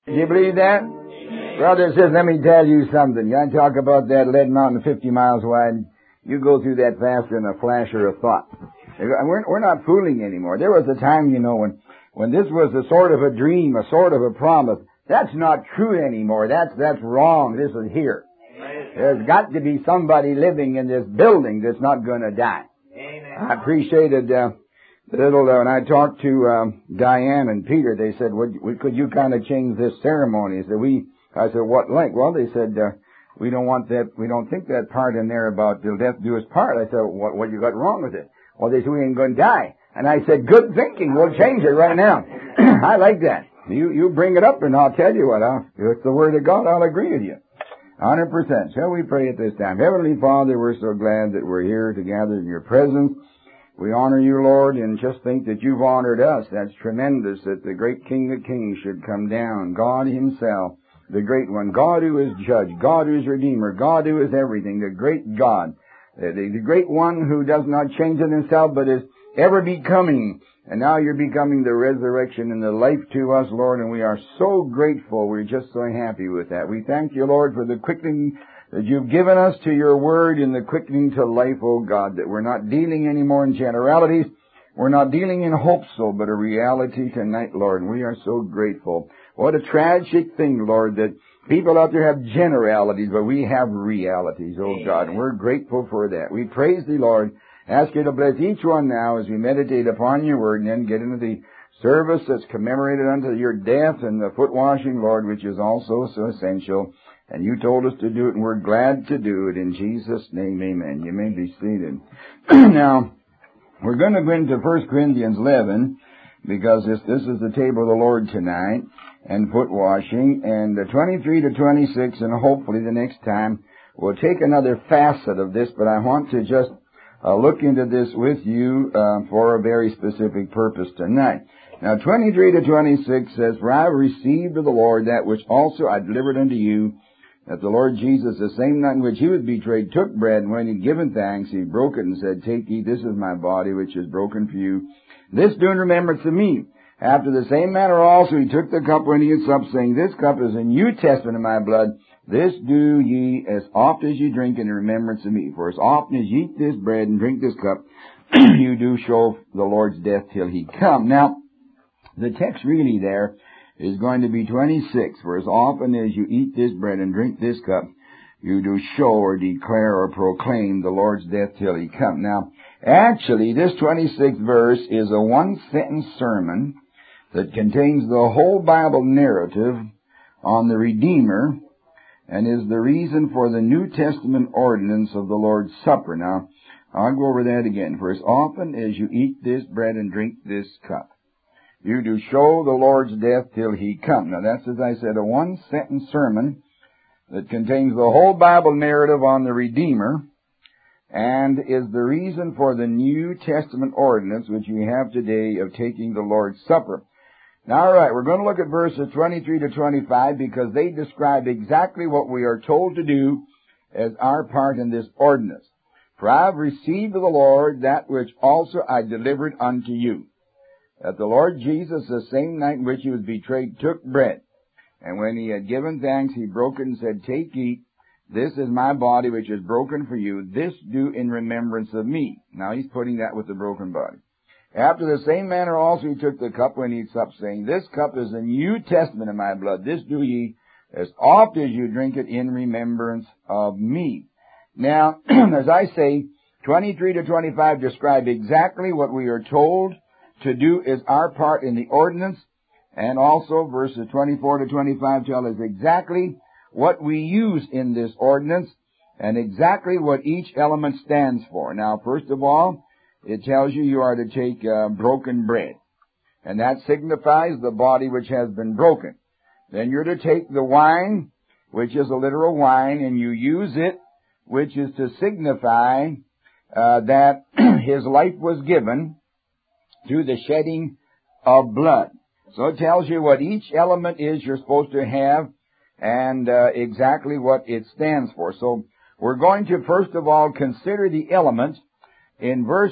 Do you believe that? Brother and sisters, let me tell you something. You talk about that lead mountain 50 miles wide. You go through that faster than a flash or a thought. We're not fooling anymore. There was a time, when this was a sort of a dream, a sort of a promise. That's not true anymore. That's wrong. This is here. There's got to be somebody living in this building that's not going to die. I appreciated when I talked to Diane and Peter, they said, could you kind of change this ceremony? I said, what like? Well, they said, we don't want that, we don't think that part in there about till death do us part. I said, what you got wrong with it? Well, they said, we ain't going to die. And I said, good thinking, we'll change it right now. I like that. You bring it up and I'll tell you what, if it's the Word of God, I'll agree with you. 100%. Shall we pray at this time? Heavenly Father, we're so glad that we're here together in your presence. We honor you, Lord, and just think that you've honored us. That's tremendous that the great King of Kings should come down. God himself, the great one. God who is judge. God who is redeemer. God who is everything. The great God. The great one who does not change in himself but is ever becoming. And now you're becoming the resurrection and the life to us, Lord, and we are so grateful. We're just so happy with that. We thank you, Lord, for the quickening that you've given us to your word and the quickening to life, oh God, that we're not dealing anymore in generalities. We're not dealing in hopes, but a reality tonight, Lord, and we are so grateful. What a tragic thing, Lord, that people out there have generalities, but we have realities, oh God, and we're grateful for that. We praise thee, Lord. Ask you to bless each one now as we meditate upon your word and then get into the service that's commemorated unto your death and the foot washing, Lord, which is also so essential. And you told us to do it, and we're glad to do it. In Jesus' name, amen. You may be seated. Now, we're going to go into 1 Corinthians 11, because this is the table of the Lord tonight, and foot washing, and 23 to 26, and hopefully the next time we'll take another facet of this, but I want to just look into this with you for a very specific purpose tonight. Now, 23 to 26 says, For I have received of the Lord that which also I delivered unto you, that the Lord Jesus, the same night in which he was betrayed, took bread, and when he had given thanks, he broke it and said, Take, eat, this is my body, which is broken for you. This do in remembrance of me. After the same manner also he took the cup when he had supped, saying, This cup is a New Testament in my blood. This do ye as oft as ye drink in remembrance of me. For as often as ye eat this bread and drink this cup, you do show the Lord's death till he come. Now, the text really there is going to be 26. For as often as you eat this bread and drink this cup, you do show or declare or proclaim the Lord's death till he come. Now, actually, this 26th verse is a one-sentence sermon that contains the whole Bible narrative on the Redeemer and is the reason for the New Testament ordinance of the Lord's Supper. Now, I'll go over that again. For as often as you eat this bread and drink this cup, you do show the Lord's death till he come. Now, that's, as I said, a one-sentence sermon that contains the whole Bible narrative on the Redeemer and is the reason for the New Testament ordinance which you have today of taking the Lord's Supper. Now, all right, we're going to look at verses 23 to 25 because they describe exactly what we are told to do as our part in this ordinance. For I have received of the Lord that which also I delivered unto you, that the Lord Jesus, the same night in which he was betrayed, took bread. And when he had given thanks, he broke it and said, Take, eat, this is my body which is broken for you. This do in remembrance of me. Now he's putting that with the broken body. After the same manner also he took the cup when he had supped, saying, This cup is the New Testament in my blood. This do ye as oft as you drink it in remembrance of me. Now, as I say, 23 to 25 describe exactly what we are told to do as our part in the ordinance, and also verses 24 to 25 tell us exactly what we use in this ordinance and exactly what each element stands for. Now, first of all, it tells you are to take broken bread, and that signifies the body which has been broken. Then you're to take the wine, which is a literal wine, and you use it, which is to signify that his life was given through the shedding of blood. So it tells you what each element is you're supposed to have and exactly what it stands for. So we're going to first of all consider the element in verse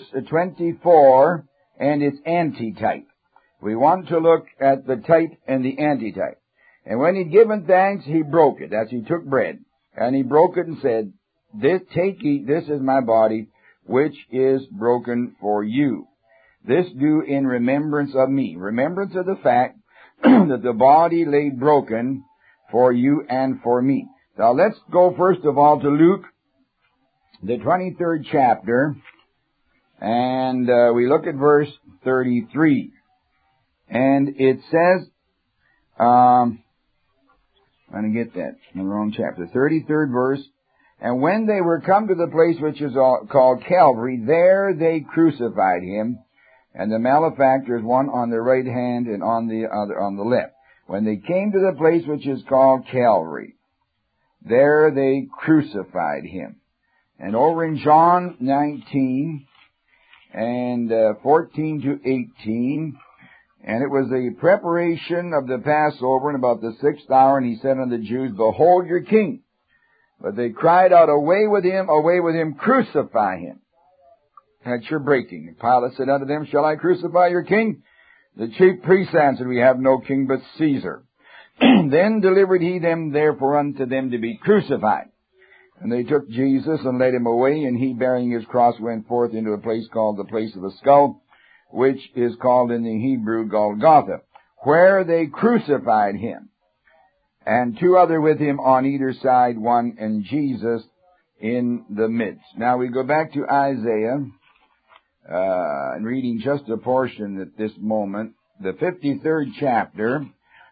24 and its antitype. We want to look at the type and the antitype. And when he'd given thanks, he broke it. As he took bread. And he broke it and said, Take, eat, this is my body, which is broken for you. This do in remembrance of me. Remembrance of the fact that the body lay broken for you and for me. Now let's go first of all to Luke, the 23rd chapter, and we look at verse 33. And it says, I'm going to get that in the wrong chapter, 33rd verse. And when they were come to the place which is called Calvary, there they crucified him, and the malefactors, one on the right hand and on the other on the left. When they came to the place which is called Calvary, there they crucified him. And over in John 19 and 14 to 18, and it was the preparation of the Passover, and about the 6th hour, and he said unto the Jews, Behold your king. But they cried out, away with him, crucify him. That's your breaking. And Pilate said unto them, Shall I crucify your king? The chief priests answered, We have no king but Caesar. Then delivered he them therefore unto them to be crucified. And they took Jesus and led him away, and he bearing his cross went forth into a place called the place of a skull, which is called in the Hebrew Golgotha, where they crucified him. And two other with him on either side, one and Jesus in the midst. Now we go back to Isaiah, and reading just a portion at this moment, the 53rd chapter,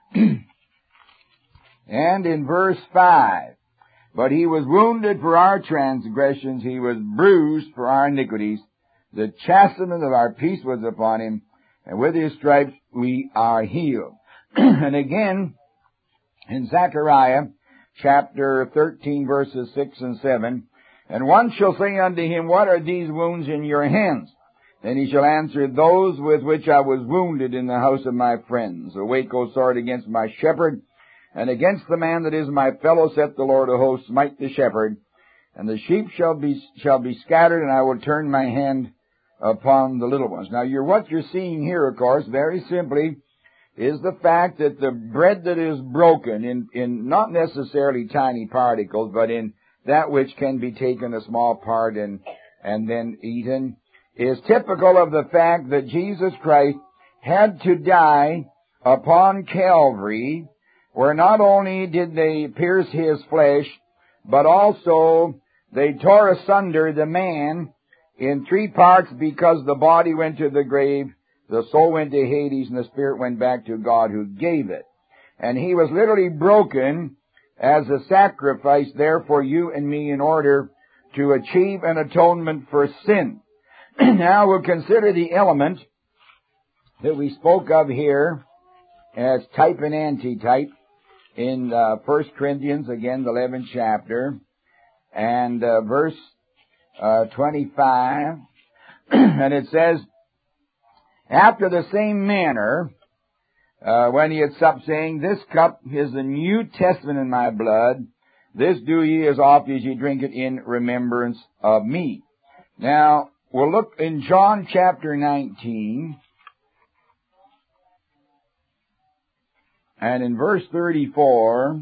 and in verse 5, But he was wounded for our transgressions, he was bruised for our iniquities, the chastisement of our peace was upon him, and with his stripes we are healed. And again, in Zechariah, chapter 13, verses 6 and 7, And one shall say unto him, What are these wounds in your hands? Then he shall answer, Those with which I was wounded in the house of my friends. Awake, O sword, against my shepherd, and against the man that is my fellow, saith the Lord of hosts, smite the shepherd, and the sheep shall be scattered, and I will turn my hand upon the little ones. Now, what you're seeing here, of course, very simply, is the fact that the bread that is broken in not necessarily tiny particles, but in that which can be taken a small part and then eaten, is typical of the fact that Jesus Christ had to die upon Calvary, where not only did they pierce his flesh, but also they tore asunder the man in three parts, because the body went to the grave, the soul went to Hades, and the spirit went back to God who gave it. And he was literally broken as a sacrifice there for you and me in order to achieve an atonement for sin. Now we'll consider the element that we spoke of here as type and antitype in 1 Corinthians, again, the 11th chapter, and verse 25, and it says, After the same manner, when he had supped, saying, This cup is the New Testament in my blood. This do ye as oft as ye drink it in remembrance of me. Now, we'll look in John chapter 19, and in verse 34,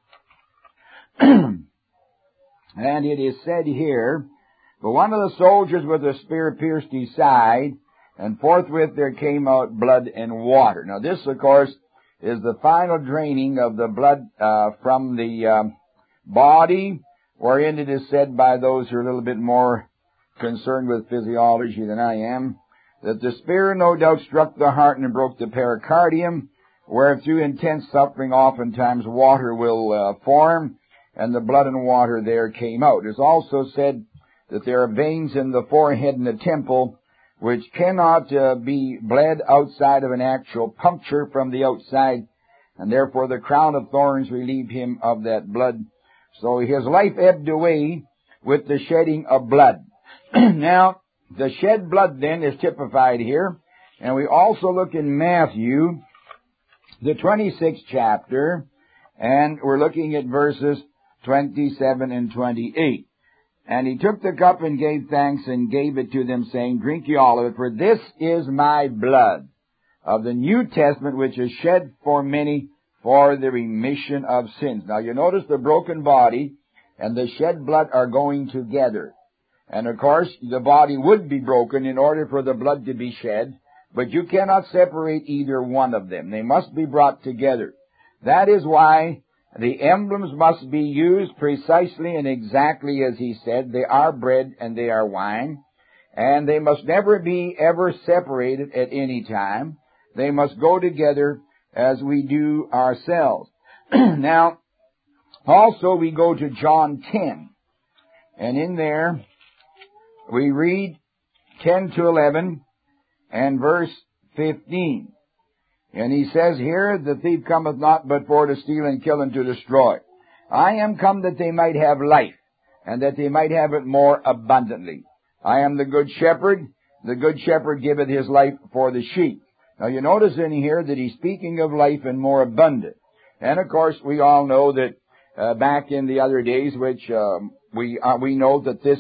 and it is said here, But one of the soldiers with a spear pierced his side, and forthwith there came out blood and water. Now this, of course, is the final draining of the blood from the body, wherein it is said by those who are a little bit more concerned with physiology than I am, that the spear no doubt struck the heart and broke the pericardium, where through intense suffering oftentimes water will form, and the blood and water there came out. It's also said that there are veins in the forehead and the temple which cannot be bled outside of an actual puncture from the outside, and therefore the crown of thorns relieved him of that blood. So his life ebbed away with the shedding of blood. Now, the shed blood then is typified here, and we also look in Matthew, the 26th chapter, and we're looking at verses 27 and 28. And he took the cup and gave thanks and gave it to them, saying, Drink ye all of it, for this is my blood of the New Testament, which is shed for many for the remission of sins. Now you notice the broken body and the shed blood are going together. And of course, the body would be broken in order for the blood to be shed, but you cannot separate either one of them. They must be brought together. That is why the emblems must be used precisely and exactly as he said. They are bread and they are wine, and they must never be ever separated at any time. They must go together as we do ourselves. Now, also we go to John 10, and in there we read 10 to 11 and verse 15. And he says here, the thief cometh not but for to steal and kill and to destroy. I am come that they might have life, and that they might have it more abundantly. I am the good shepherd. The good shepherd giveth his life for the sheep. Now you notice in here that he's speaking of life and more abundant. And of course we all know that back in the other days, which we know that this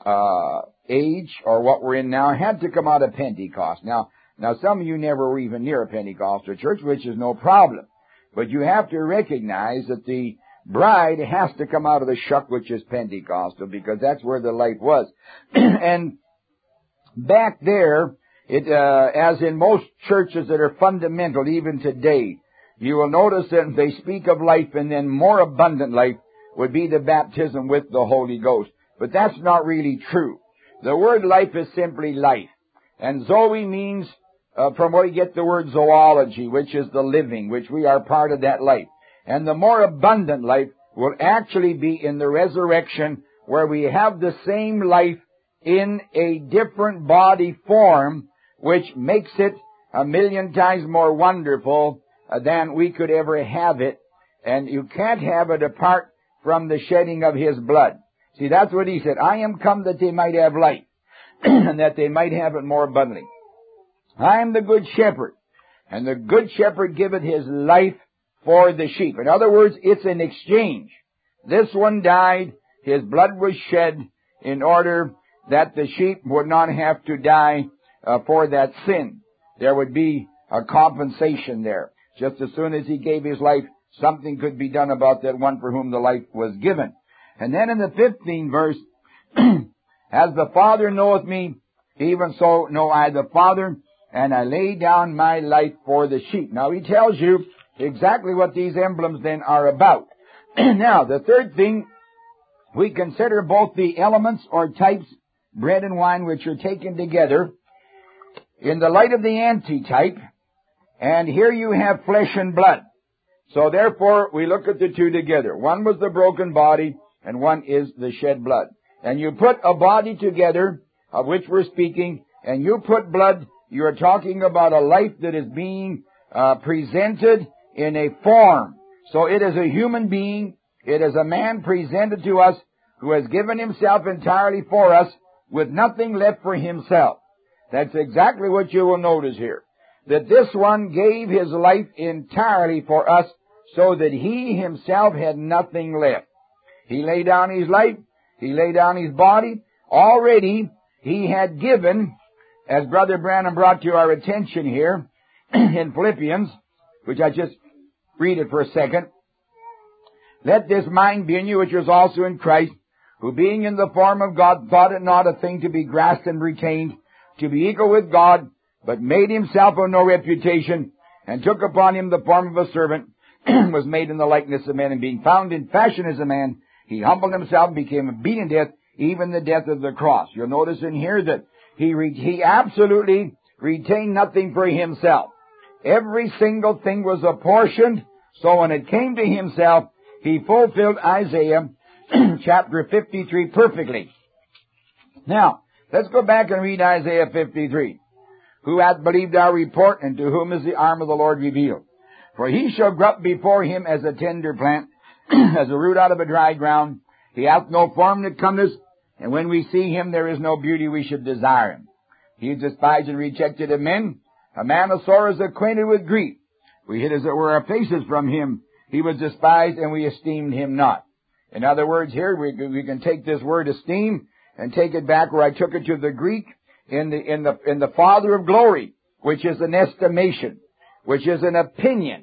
age, or what we're in now, had to come out of Pentecost. Now, some of you never were even near a Pentecostal church, which is no problem. But you have to recognize that the bride has to come out of the shuck, which is Pentecostal, because that's where the light was. And back there, as in most churches that are fundamental, even today, you will notice that they speak of life, and then more abundant life would be the baptism with the Holy Ghost. But that's not really true. The word life is simply life. And Zoe means from where you get the word zoology, which is the living, which we are part of that life. And the more abundant life will actually be in the resurrection, where we have the same life in a different body form, which makes it 1,000,000 times more wonderful than we could ever have it. And you can't have it apart from the shedding of his blood. See, that's what he said. I am come that they might have life, and that they might have it more abundantly. I am the good shepherd, and the good shepherd giveth his life for the sheep. In other words, it's an exchange. This one died, his blood was shed in order that the sheep would not have to die for that sin. There would be a compensation there. Just as soon as he gave his life, something could be done about that one for whom the life was given. And then in the 15th verse, as the Father knoweth me, even so know I the Father, and I lay down my life for the sheep. Now he tells you exactly what these emblems then are about. Now, the third thing, we consider both the elements or types, bread and wine, which are taken together, in the light of the antitype, and here you have flesh and blood. So therefore, we look at the two together. One was the broken body, and one is the shed blood. And you put a body together, of which we're speaking, and you put blood, you're talking about a life that is being presented in a form. So it is a human being, it is a man presented to us who has given himself entirely for us with nothing left for himself. That's exactly what you will notice here. That this one gave his life entirely for us so that he himself had nothing left. He laid down his life, he laid down his body. Already he had given, as Brother Branham brought to our attention here in Philippians, which I just read it for a second. Let this mind be in you, which was also in Christ, who being in the form of God, thought it not a thing to be grasped and retained, to be equal with God, but made himself of no reputation, and took upon him the form of a servant, was made in the likeness of men, and being found in fashion as a man, he humbled himself and became obedient to death, even the death of the cross. You'll notice in here that he absolutely retained nothing for himself. Every single thing was apportioned, so when it came to himself, he fulfilled Isaiah chapter 53 perfectly. Now, let's go back and read Isaiah 53. Who hath believed our report, and to whom is the arm of the Lord revealed? For he shall grow up before him as a tender plant, as a root out of a dry ground. He hath no form that cometh, and when we see him, there is no beauty we should desire him. He is despised and rejected of men, a man of sorrows, acquainted with grief. We hid as it were our faces from him. He was despised, and we esteemed him not. In other words, here we can take this word esteem and take it back where I took it to the Greek in the Father of glory, which is an estimation, which is an opinion.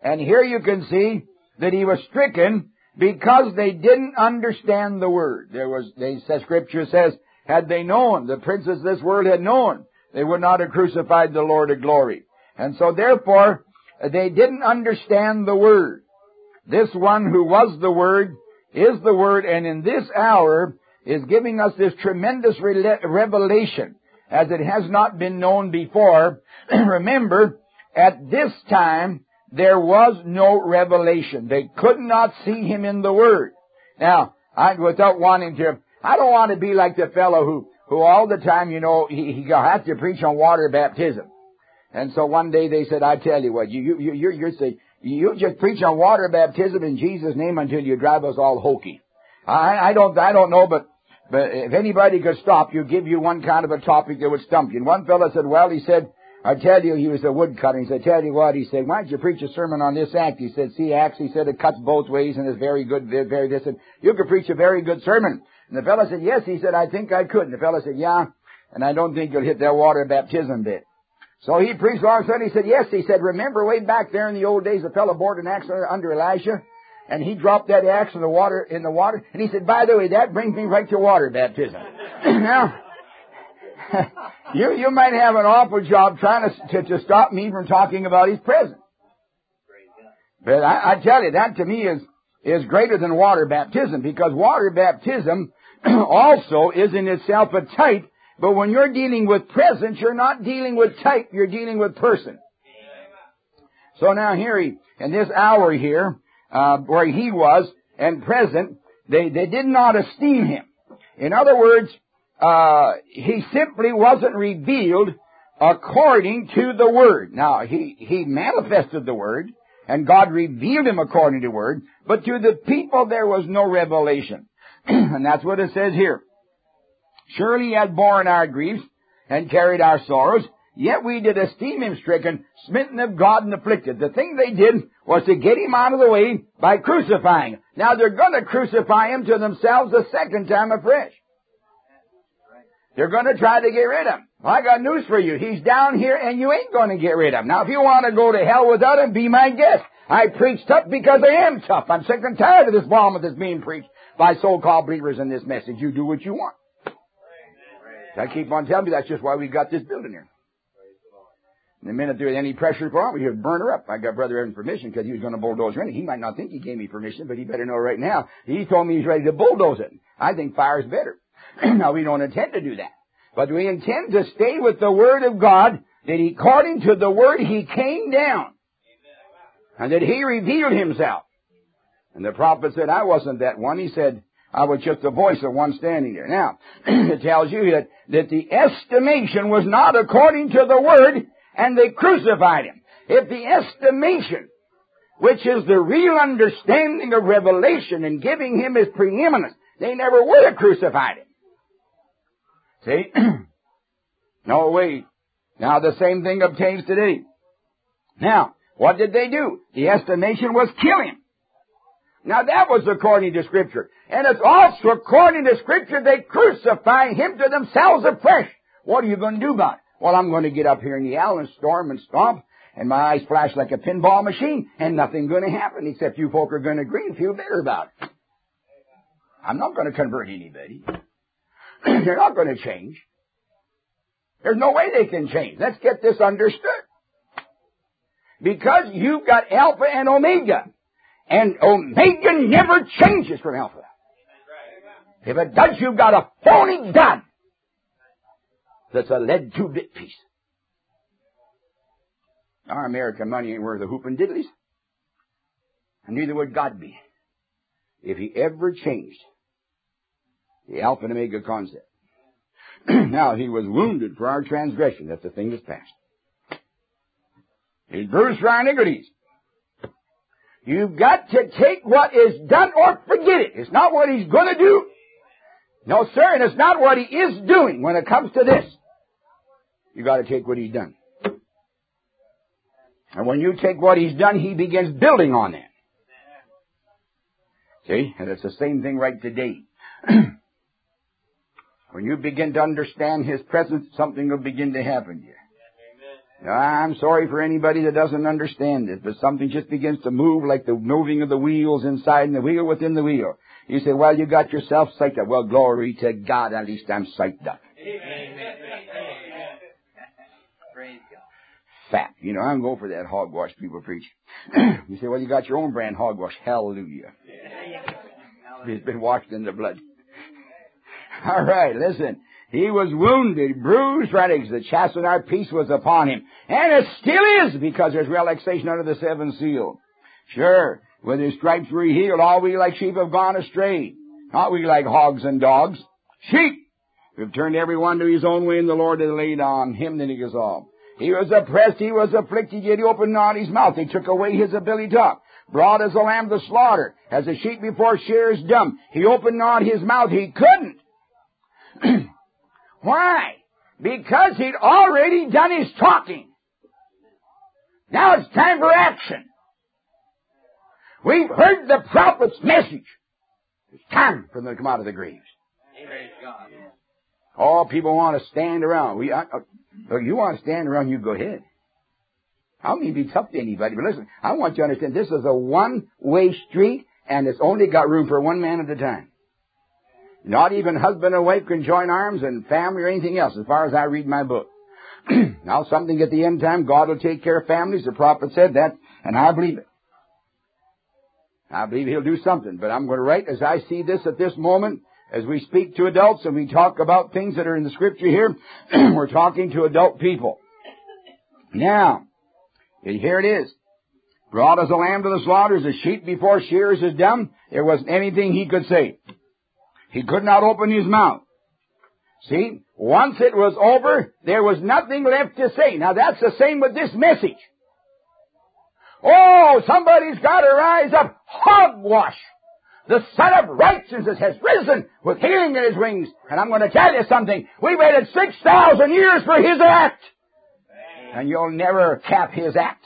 And here you can see that he was stricken because they didn't understand the word. Scripture says, had they known, the princes of this world had known, they would not have crucified the Lord of glory. And so therefore, they didn't understand the word. This one who was the word is the word, and in this hour is giving us this tremendous revelation as it has not been known before. Remember, at this time, there was no revelation. They could not see him in the Word. Now, I don't want to be like the fellow who all the time, he had to preach on water baptism. And so one day they said, I tell you what, you just preach on water baptism in Jesus' name until you drive us all hokey. I don't know, but if anybody could stop you, give you one kind of a topic that would stump you. And one fellow said, well, he said, I tell you, he was a woodcutter. He said, tell you what, he said, why don't you preach a sermon on this axe? He said, see, axe, he said, it cuts both ways and is very good, very this. And you could preach a very good sermon. And the fellow said, yes, he said, I think I could. And the fellow said, yeah, and I don't think you'll hit that water baptism bit. So he preached all of a sudden. He said, yes, he said, remember way back there in the old days, a fellow bored an axe under Elijah, and he dropped that axe in the water, and he said, by the way, that brings me right to water baptism. Now, you might have an awful job trying to stop me from talking about his presence. But I tell you, that to me is greater than water baptism, because water baptism also is in itself a type, but when you're dealing with presence, you're not dealing with type, you're dealing with person. So now here, in this hour here, where he was and present, they did not esteem him. In other words, he simply wasn't revealed according to the Word. Now, he manifested the Word, and God revealed him according to the Word, but to the people there was no revelation. And that's what it says here. Surely he had borne our griefs and carried our sorrows, yet we did esteem him stricken, smitten of God, and afflicted. The thing they did was to get him out of the way by crucifying him. Now they're going to crucify him to themselves a second time afresh. They're going to try to get rid of him. Well, I got news for you. He's down here and you ain't going to get rid of him. Now, if you want to go to hell without him, be my guest. I preach tough because I am tough. I'm sick and tired of this vomit that's being preached by so-called believers in this message. You do what you want. I keep on telling you that's just why we got this building here. And the minute there's any pressure for him, we should burn her up. I got Brother Evan's permission because he was going to bulldoze her in. He might not think he gave me permission, but he better know right now. He told me he's ready to bulldoze it. I think fire's better. Now, we don't intend to do that. But we intend to stay with the Word of God, that according to the Word He came down. And that He revealed Himself. And the prophet said, I wasn't that one. He said, I was just the voice of one standing there. Now, it tells you that the estimation was not according to the Word, and they crucified Him. If the estimation, which is the real understanding of revelation and giving Him His preeminence, they never would have crucified Him. See? No way. Now the same thing obtains today. Now, what did they do? The estimation was kill Him. Now that was according to Scripture. And it's also according to Scripture they crucify Him to themselves afresh. What are you going to do about it? Well, I'm going to get up here and yell and storm and stomp, and my eyes flash like a pinball machine, and nothing's going to happen except you folk are going to agree and feel better about it. I'm not going to convert anybody. They're not going to change. There's no way they can change. Let's get this understood. Because you've got Alpha and Omega. And Omega never changes from Alpha. If it does, you've got a phony God that's a lead 2-bit piece. Our American money ain't worth a hoop and diddlies. And neither would God be if He ever changed the Alpha and Omega concept. Now, He was wounded for our transgression. That's the thing that's past. He's bruised for our iniquities. You've got to take what is done or forget it. It's not what He's going to do. No, sir, and it's not what He is doing when it comes to this. You've got to take what He's done. And when you take what He's done, He begins building on that. See? And it's the same thing right today. When you begin to understand His presence, something will begin to happen to you. Now, I'm sorry for anybody that doesn't understand it, but something just begins to move like the moving of the wheels inside and the wheel within the wheel. You say, well, you got yourself psyched up. Well, glory to God, at least I'm psyched up. Amen. Praise God. Fat. You know, I'm going for that hogwash people preach. You say, well, you got your own brand hogwash. Hallelujah. It's been washed in the blood. All right, listen. He was wounded, bruised, right? The chastisement of our peace was upon him. And it still is, because there's relaxation under the seventh seal. Sure, with his stripes we're healed. All we like sheep have gone astray. Not we like hogs and dogs. Sheep! We've turned everyone to his own way, and the Lord has laid on him the niggas all. He was oppressed, he was afflicted, yet he opened not his mouth. They took away his ability to talk. Brought as a lamb to slaughter, as a sheep before shears dumb. He opened not his mouth. He couldn't. Why? Because he'd already done his talking. Now it's time for action. We've heard the prophet's message. It's time for them to come out of the graves. Praise God. All people want to stand around. You want to stand around, you go ahead. I don't mean to be tough to anybody, but listen, I want you to understand this is a one-way street, and it's only got room for one man at a time. Not even husband and wife can join arms and family or anything else, as far as I read my book. Now, something at the end time, God will take care of families. The prophet said that, and I believe it. I believe he'll do something, but I'm going to write as I see this at this moment, as we speak to adults and we talk about things that are in the Scripture here, we're talking to adult people. Now, here it is. Brought as a lamb to the slaughter, as a sheep before shears is dumb. There wasn't anything he could say. He could not open his mouth. See, once it was over, there was nothing left to say. Now that's the same with this message. Oh, somebody's got to rise up. Hogwash! The Son of Righteousness has risen with healing in his wings. And I'm going to tell you something. We waited 6,000 years for his act. And you'll never cap his act.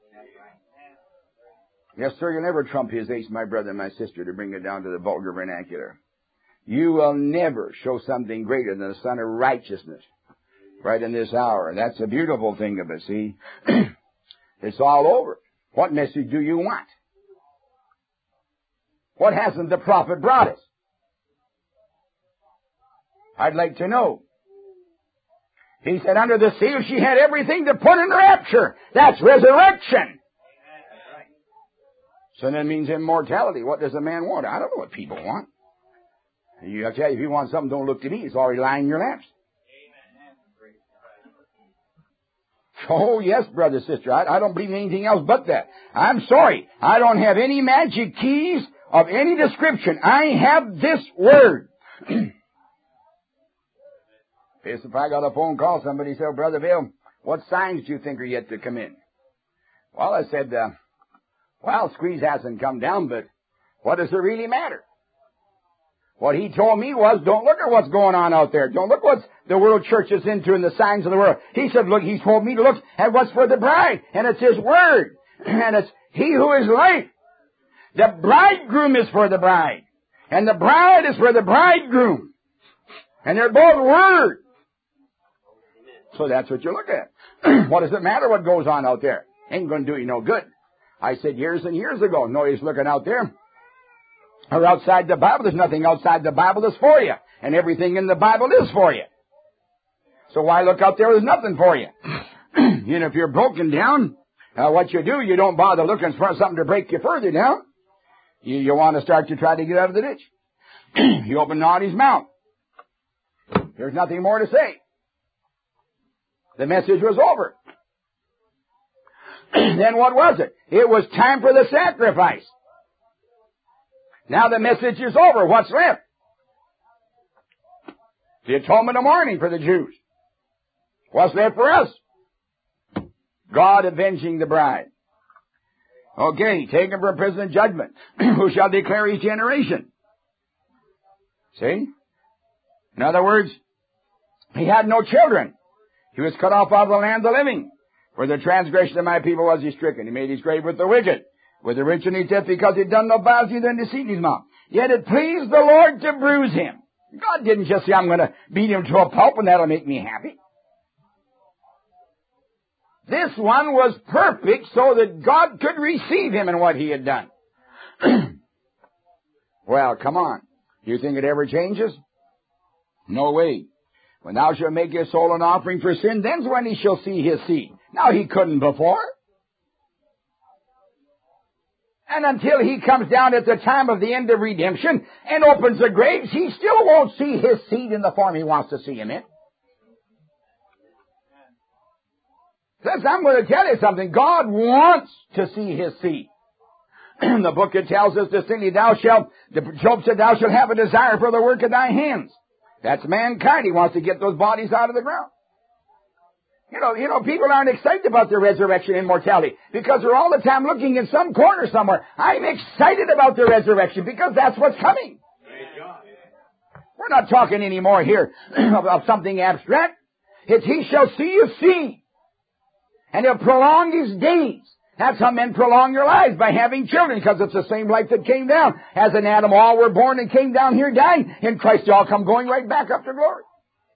Yes, sir, you'll never trump his ace, my brother and my sister, to bring it down to the vulgar vernacular. You will never show something greater than the Son of Righteousness right in this hour. And that's a beautiful thing of it, see. It's all over. What message do you want? What hasn't the prophet brought us? I'd like to know. He said under the seal she had everything to put in rapture. That's resurrection. So that means immortality. What does a man want? I don't know what people want. I tell you, if you want something, don't look to me. It's already lying in your laps. Oh, yes, brother, sister. I don't believe in anything else but that. I'm sorry. I don't have any magic keys of any description. I have this word. If I got a phone call, somebody said, Brother Bill, what signs do you think are yet to come in? Well, I said, squeeze hasn't come down, but what does it really matter? What he told me was, don't look at what's going on out there. Don't look what the world church is into and the signs of the world. He said, look, he told me to look at what's for the bride. And it's his word. And it's he who is life. The bridegroom is for the bride. And the bride is for the bridegroom. And they're both word. So that's what you look at. What does it matter what goes on out there? Ain't going to do you no good. I said years and years ago, nobody's looking out there. Or outside the Bible. There's nothing outside the Bible that's for you. And everything in the Bible is for you. So why look out there? There's nothing for you. And if you're broken down, what you do, you don't bother looking for something to break you further down. You want to start to try to get out of the ditch. He opened not his mouth. There's nothing more to say. The message was over. Then what was it? It was time for the sacrifice. Now the message is over. What's left? The atonement of mourning for the Jews. What's left for us? God avenging the bride. Okay, taken for prison and judgment. Who shall declare his generation? See? In other words, he had no children. He was cut off out of the land of the living. For the transgression of my people was he stricken. He made his grave with the wicked, with the rich in his death, because he'd done no violence, then deceit in his mouth. Yet it pleased the Lord to bruise him. God didn't just say, I'm going to beat him to a pulp and that'll make me happy. This one was perfect so that God could receive him in what he had done. Well, come on. Do you think it ever changes? No way. When thou shalt make your soul an offering for sin, then's when he shall see his seed. Now he couldn't before. And until he comes down at the time of the end of redemption and opens the graves, he still won't see his seed in the form he wants to see him in. Because I'm going to tell you something. God wants to see his seed. The book, it tells us distinctly, Job said, thou shalt have a desire for the work of thy hands. That's mankind. He wants to get those bodies out of the ground. You know, people aren't excited about the resurrection and immortality because they're all the time looking in some corner somewhere. I'm excited about the resurrection because that's what's coming. We're not talking anymore here of something abstract. It's he shall see his seed. And he'll prolong his days. That's how men prolong their lives, by having children, because it's the same life that came down. As in Adam, all were born and came down here dying. In Christ, they all come going right back up to glory.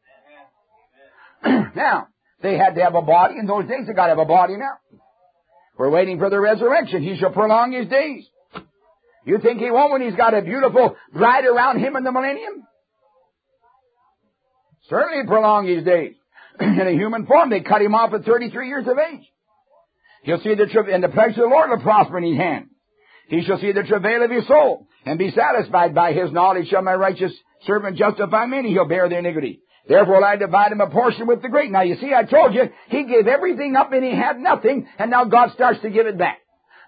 Now, they had to have a body. In those days, they got to have a body now. We're waiting for the resurrection. He shall prolong his days. You think he won't when he's got a beautiful bride around him in the millennium? Certainly prolong his days. In a human form, they cut him off at 33 years of age. He'll see and the pleasure of the Lord will prosper in his hand. He shall see the travail of his soul, and be satisfied. By his knowledge shall my righteous servant justify many. He'll bear their iniquity. Therefore will I divide him a portion with the great. Now you see, I told you, he gave everything up and he had nothing, and now God starts to give it back.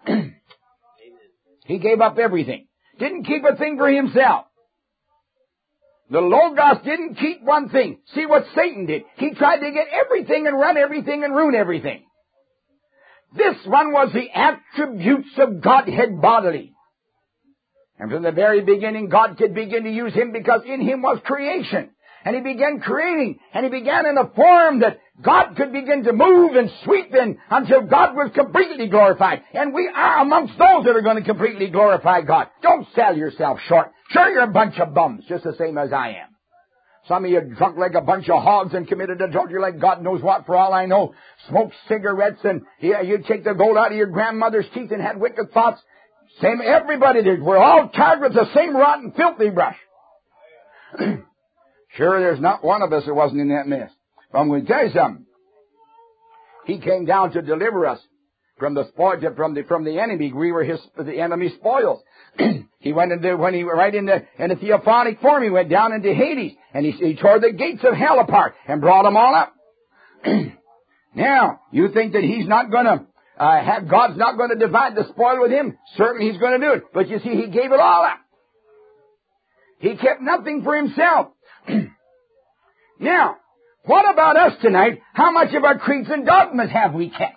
He gave up everything. Didn't keep a thing for himself. The Logos didn't keep one thing. See what Satan did. He tried to get everything and run everything and ruin everything. This one was the attributes of Godhead bodily. And from the very beginning, God could begin to use him because in him was creation. And he began creating, and he began in a form that God could begin to move and sweep in until God was completely glorified. And we are amongst those that are going to completely glorify God. Don't sell yourself short. Sure, you're a bunch of bums, just the same as I am. Some of you drunk like a bunch of hogs and committed adultery like God knows what, for all I know. Smoked cigarettes and you take the gold out of your grandmother's teeth and had wicked thoughts. Same, everybody did. We're all charged with the same rotten, filthy brush. Sure, there's not one of us that wasn't in that mess. But I'm going to tell you something. He came down to deliver us from the spoil, from the enemy. We were the enemy's spoils. He went into, in the theophanic form, he went down into Hades, and he tore the gates of hell apart and brought them all up. Now, you think that he's not going to, God's not going to divide the spoil with him? Certainly he's going to do it. But you see, he gave it all up. He kept nothing for himself. Now, what about us tonight? How much of our creeds and dogmas have we kept?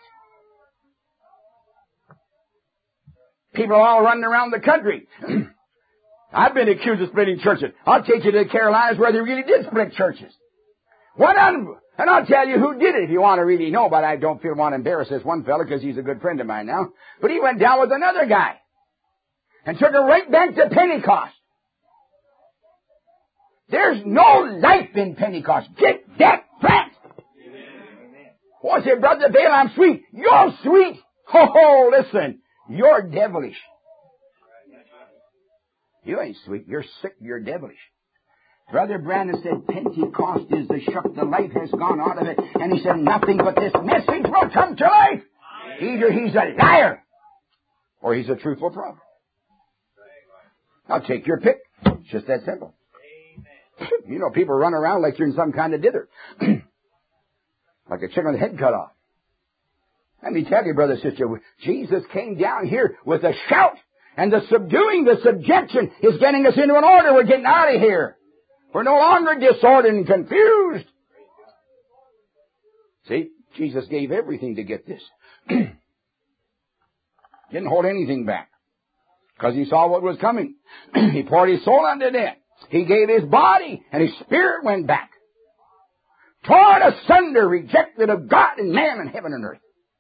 People are all running around the country. I've been accused of splitting churches. I'll take you to the Carolinas where they really did split churches. And I'll tell you who did it if you want to really know, but I don't want to embarrass this one fellow because he's a good friend of mine now. But he went down with another guy and took it right back to Pentecost. There's no life in Pentecost. Get that flat. Oh, I said, Brother Bale, I'm sweet. You're sweet. Oh, listen. You're devilish. You ain't sweet. You're sick. You're devilish. Brother Brandon said Pentecost is the shook. The life has gone out of it. And he said nothing but this message will come to life. Either he's a liar or he's a truthful prophet. Now take your pick. It's just that simple. You know, people run around like you're in some kind of dither. Like a chicken with the head cut off. Let me tell you, brother, sister, Jesus came down here with a shout. And the subduing, the subjection is getting us into an order. We're getting out of here. We're no longer disordered and confused. See, Jesus gave everything to get this. Didn't hold anything back. Because he saw what was coming. He poured his soul unto death. He gave his body, and his spirit went back. Torn asunder, rejected of God and man and heaven and earth.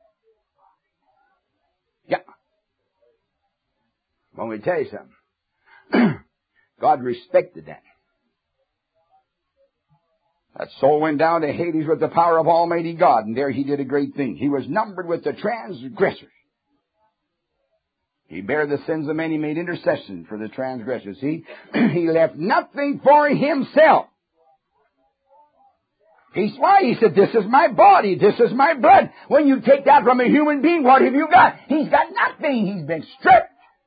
Yeah. Let me tell you something. God respected that. That soul went down to Hades with the power of Almighty God, and there he did a great thing. He was numbered with the transgressors. He bare the sins of many, made intercession for the transgressors. He left nothing for himself. Why? He said, this is my body, this is my blood. When you take that from a human being, what have you got? He's got nothing. He's been stripped.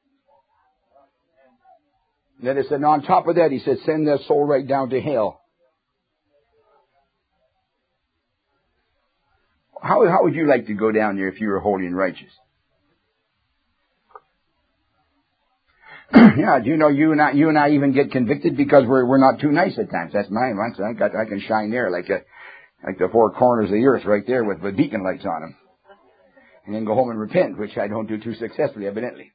And then it said, on top of that, he said, send that soul right down to hell. How would you like to go down there if you were holy and righteous? Yeah, do you know you and I even get convicted because we're not too nice at times. That's mine. I can shine there like the four corners of the earth right there with beacon lights on them. And then go home and repent, which I don't do too successfully, evidently.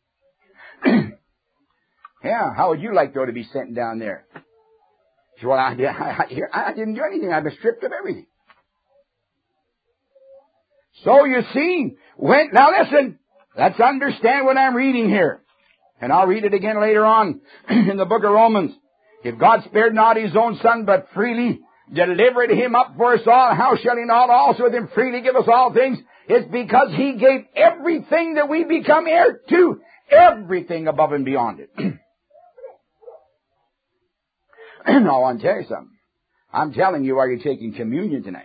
Yeah, how would you like, though, to be sent down there? Well, I didn't do anything. I've been stripped of everything. So you see, now listen, let's understand what I'm reading here. And I'll read it again later on in the book of Romans. If God spared not his own Son, but freely delivered him up for us all, how shall he not also with him freely give us all things? It's because he gave everything that we become heir to, everything above and beyond it. Now, I want to tell you something. I'm telling you, are you taking communion tonight?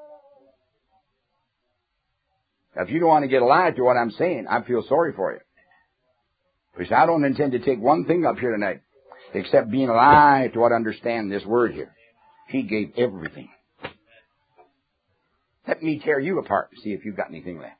If you don't want to get alive to what I'm saying, I feel sorry for you. Because I don't intend to take one thing up here tonight, except being alive to what I understand this word here. He gave everything. Let me tear you apart and see if you've got anything left.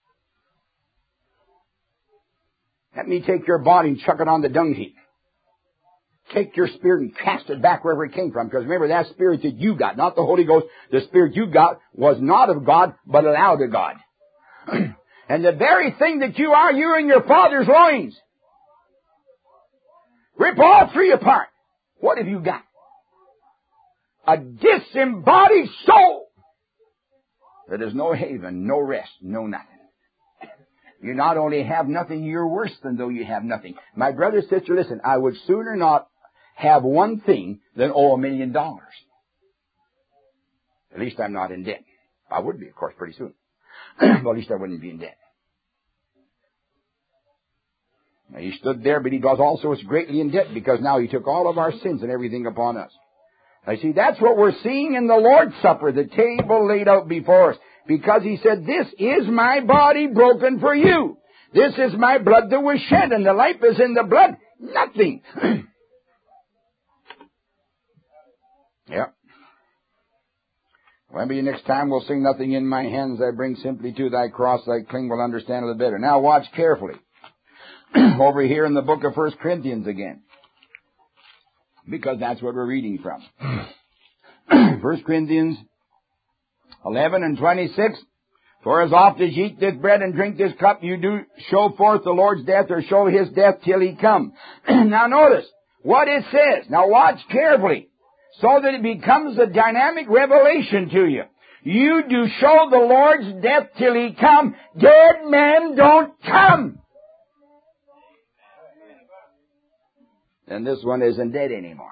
Let me take your body and chuck it on the dung heap. Take your spirit and cast it back wherever it came from. Because remember, that spirit that you got, not the Holy Ghost, the spirit you got was not of God, but allowed of God. And the very thing that you are, you're in your Father's loins. Rip all three apart. What have you got? A disembodied soul. There is no haven, no rest, no nothing. You not only have nothing, you're worse than though you have nothing. My brother, sister, listen, I would sooner not have one thing than owe $1 million. At least I'm not in debt. I would be, of course, pretty soon. But at least I wouldn't be in debt. Now, he stood there, but he was also greatly in debt because now he took all of our sins and everything upon us. I see, that's what we're seeing in the Lord's Supper, the table laid out before us. Because he said, this is my body broken for you. This is my blood that was shed, and the life is in the blood. Nothing. Yeah. Well, maybe next time we'll sing nothing in my hands I bring simply to thy cross thy cling will understand a little better. Now watch carefully. Over here in the book of 1 Corinthians again. Because that's what we're reading from. 1 Corinthians 11 and 26. For as oft as ye eat this bread and drink this cup, you do show forth the Lord's death or show his death till he come. Now notice what it says. Now watch carefully. So that it becomes a dynamic revelation to you. You do show the Lord's death till he come. Dead men don't come. And this one isn't dead anymore.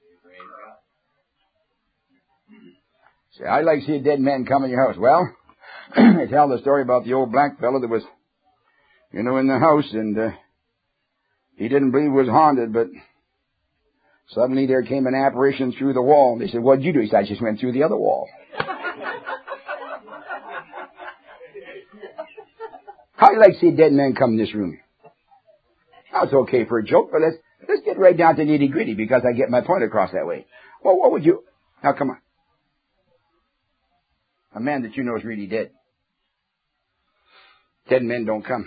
See, I'd like to see a dead man come in your house. Well, they tell the story about the old black fellow that was, in the house, and he didn't believe it was haunted, but suddenly there came an apparition through the wall. They said, what'd you do? He said, I just went through the other wall. How'd you like to see a dead man come in this room? Now, it's okay for a joke, but let's get right down to nitty-gritty because I get my point across that way. Well, what would you... Now, come on. A man that you know is really dead. Dead men don't come.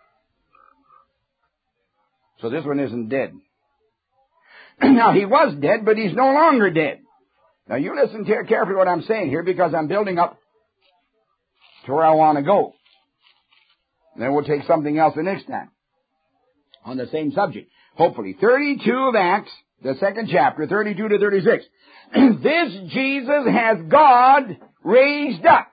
So this one isn't dead. Now, he was dead, but he's no longer dead. Now, you listen carefully to what I'm saying here because I'm building up to where I want to go. And then we'll take something else the next time on the same subject. Hopefully. 32 of Acts, the second chapter, 32 to 36. This Jesus has God raised up,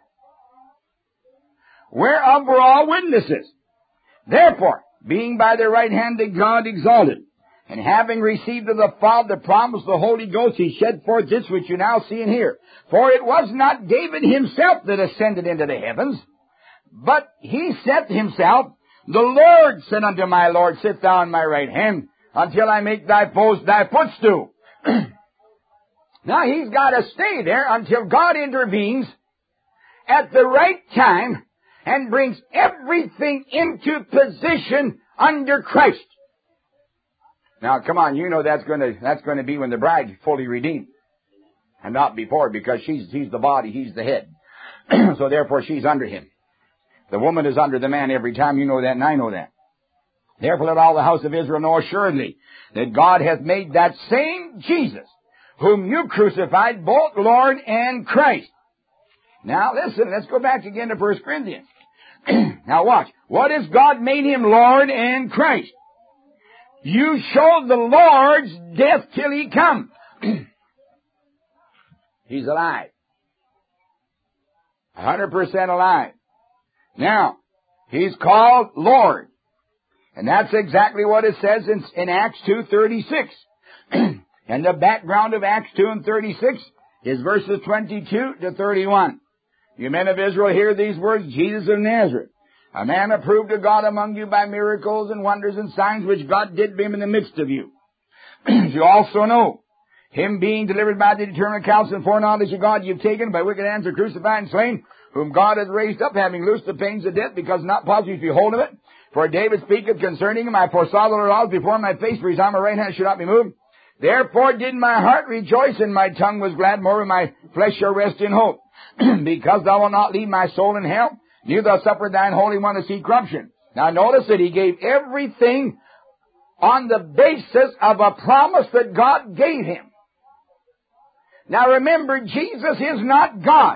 whereof we're all witnesses. Therefore, being by the right hand of God exalted, And having received of the Father the promise of the Holy Ghost, he shed forth this which you now see and hear. For it was not David himself that ascended into the heavens, but he said himself, the Lord said unto my Lord, sit thou on my right hand, until I make thy foes thy footstool. Now he's got to stay there until God intervenes at the right time and brings everything into position under Christ. Now, come on, you know that's going to be when the bride's fully redeemed, and not before, because he's the body, he's the head. So therefore, she's under him. The woman is under the man every time. You know that, and I know that. Therefore, let all the house of Israel know assuredly that God hath made that same Jesus, whom you crucified, both Lord and Christ. Now, listen, let's go back again to 1 Corinthians. Now, watch. What has God made him, Lord and Christ? You show the Lord's death till he come. He's alive. 100% alive. Now, he's called Lord. And that's exactly what it says in Acts 2:36. And the background of Acts 2:36 is verses 22 to 31. You men of Israel, hear these words, Jesus of Nazareth, a man approved of God among you by miracles and wonders and signs which God did by him in the midst of you. As you also know, him being delivered by the determined counsel and foreknowledge of God, you've taken by wicked hands are crucified and slain, whom God hath raised up, having loosed the pains of death, because not possible to be hold of it. For David speaketh concerning him, I foresaw the Lord always before my face, for his arm and right hand should not be moved. Therefore did my heart rejoice, and my tongue was glad, more my flesh shall rest in hope. Because thou wilt not leave my soul in hell, neither thou suffer thine Holy One to see corruption. Now notice that he gave everything on the basis of a promise that God gave him. Now remember, Jesus is not God.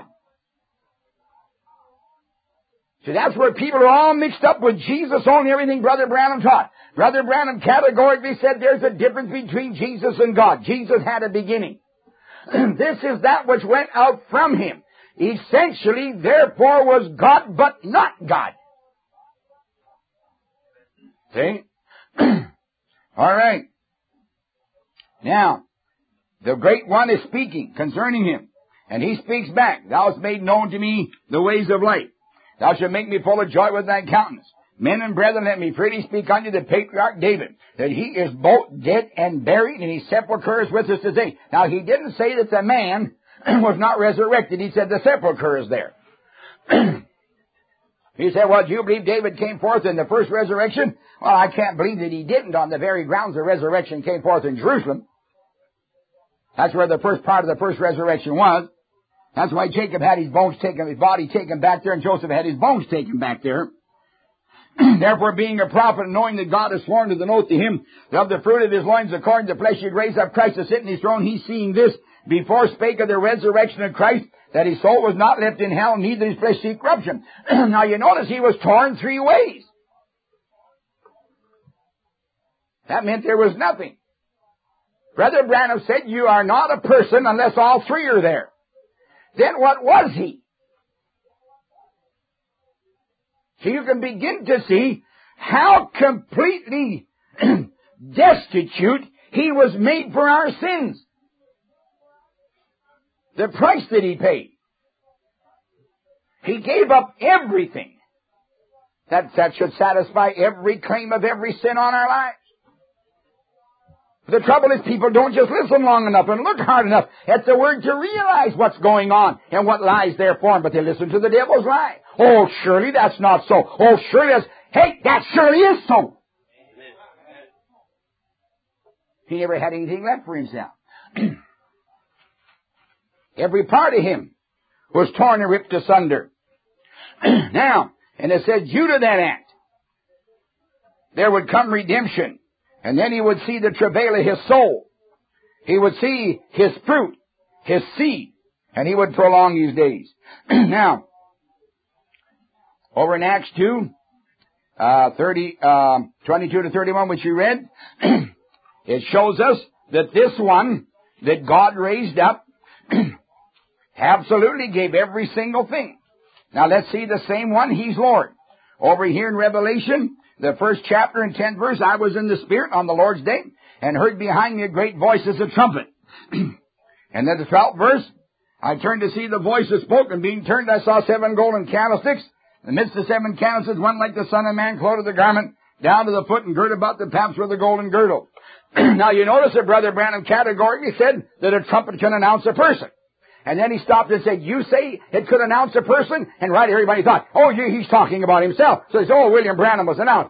See, that's where people are all mixed up with Jesus only everything Brother Branham taught. Brother Branham categorically said there's a difference between Jesus and God. Jesus had a beginning. This is that which went out from him. Essentially, therefore, was God, but not God. See? All right. Now, the Great One is speaking concerning him. And he speaks back. Thou hast made known to me the ways of life. Thou shalt make me full of joy with thy countenance. Men and brethren, let me freely speak unto the patriarch David, that he is both dead and buried, and his sepulchre is with us today. Now, he didn't say that the man was not resurrected. He said the sepulchre is there. He said, well, do you believe David came forth in the first resurrection? Well, I can't believe that he didn't on the very grounds the resurrection came forth in Jerusalem. That's where the first part of the first resurrection was. That's why Jacob had his bones taken, his body taken back there, and Joseph had his bones taken back there. Therefore, being a prophet, and knowing that God has sworn to the oath to him, that of the fruit of his loins, according to flesh, he'd raise up Christ to sit in his throne. He, seeing this, before spake of the resurrection of Christ, that his soul was not left in hell, neither his flesh see corruption. Now, you notice he was torn 3 ways. That meant there was nothing. Brother Branham said, you are not a person unless all 3 are there. Then what was he? So you can begin to see how completely destitute he was made for our sins. The price that he paid. He gave up everything that should satisfy every claim of every sin on our lives. The trouble is people don't just listen long enough and look hard enough at the Word to realize what's going on and what lies there for them, but they listen to the devil's lie. Oh, surely that's not so. Oh, surely that's... Hey, that surely is so. He never had anything left for himself. Every part of him was torn and ripped asunder. Now, and it said, due to that act, there would come redemption. And then he would see the travail of his soul. He would see his fruit, his seed, and he would prolong his days. Now, over in Acts 2, 22 to 31, which you read, it shows us that this one that God raised up absolutely gave every single thing. Now let's see the same one. He's Lord. Over here in Revelation, the 1st chapter and 10th verse, I was in the Spirit on the Lord's day, and heard behind me a great voice as a trumpet. And then the 12th verse, I turned to see the voice that spoke, and being turned I saw 7 golden candlesticks. In the midst of 7 candlesticks, one like the Son of Man, clothed with a garment down to the foot, and girt about the paps with a golden girdle. Now you notice that Brother Branham categorically said that a trumpet can announce a person. And then he stopped and said, you say it could announce a person? And right, everybody thought, oh, he's talking about himself. So he said, oh, William Branham was announced.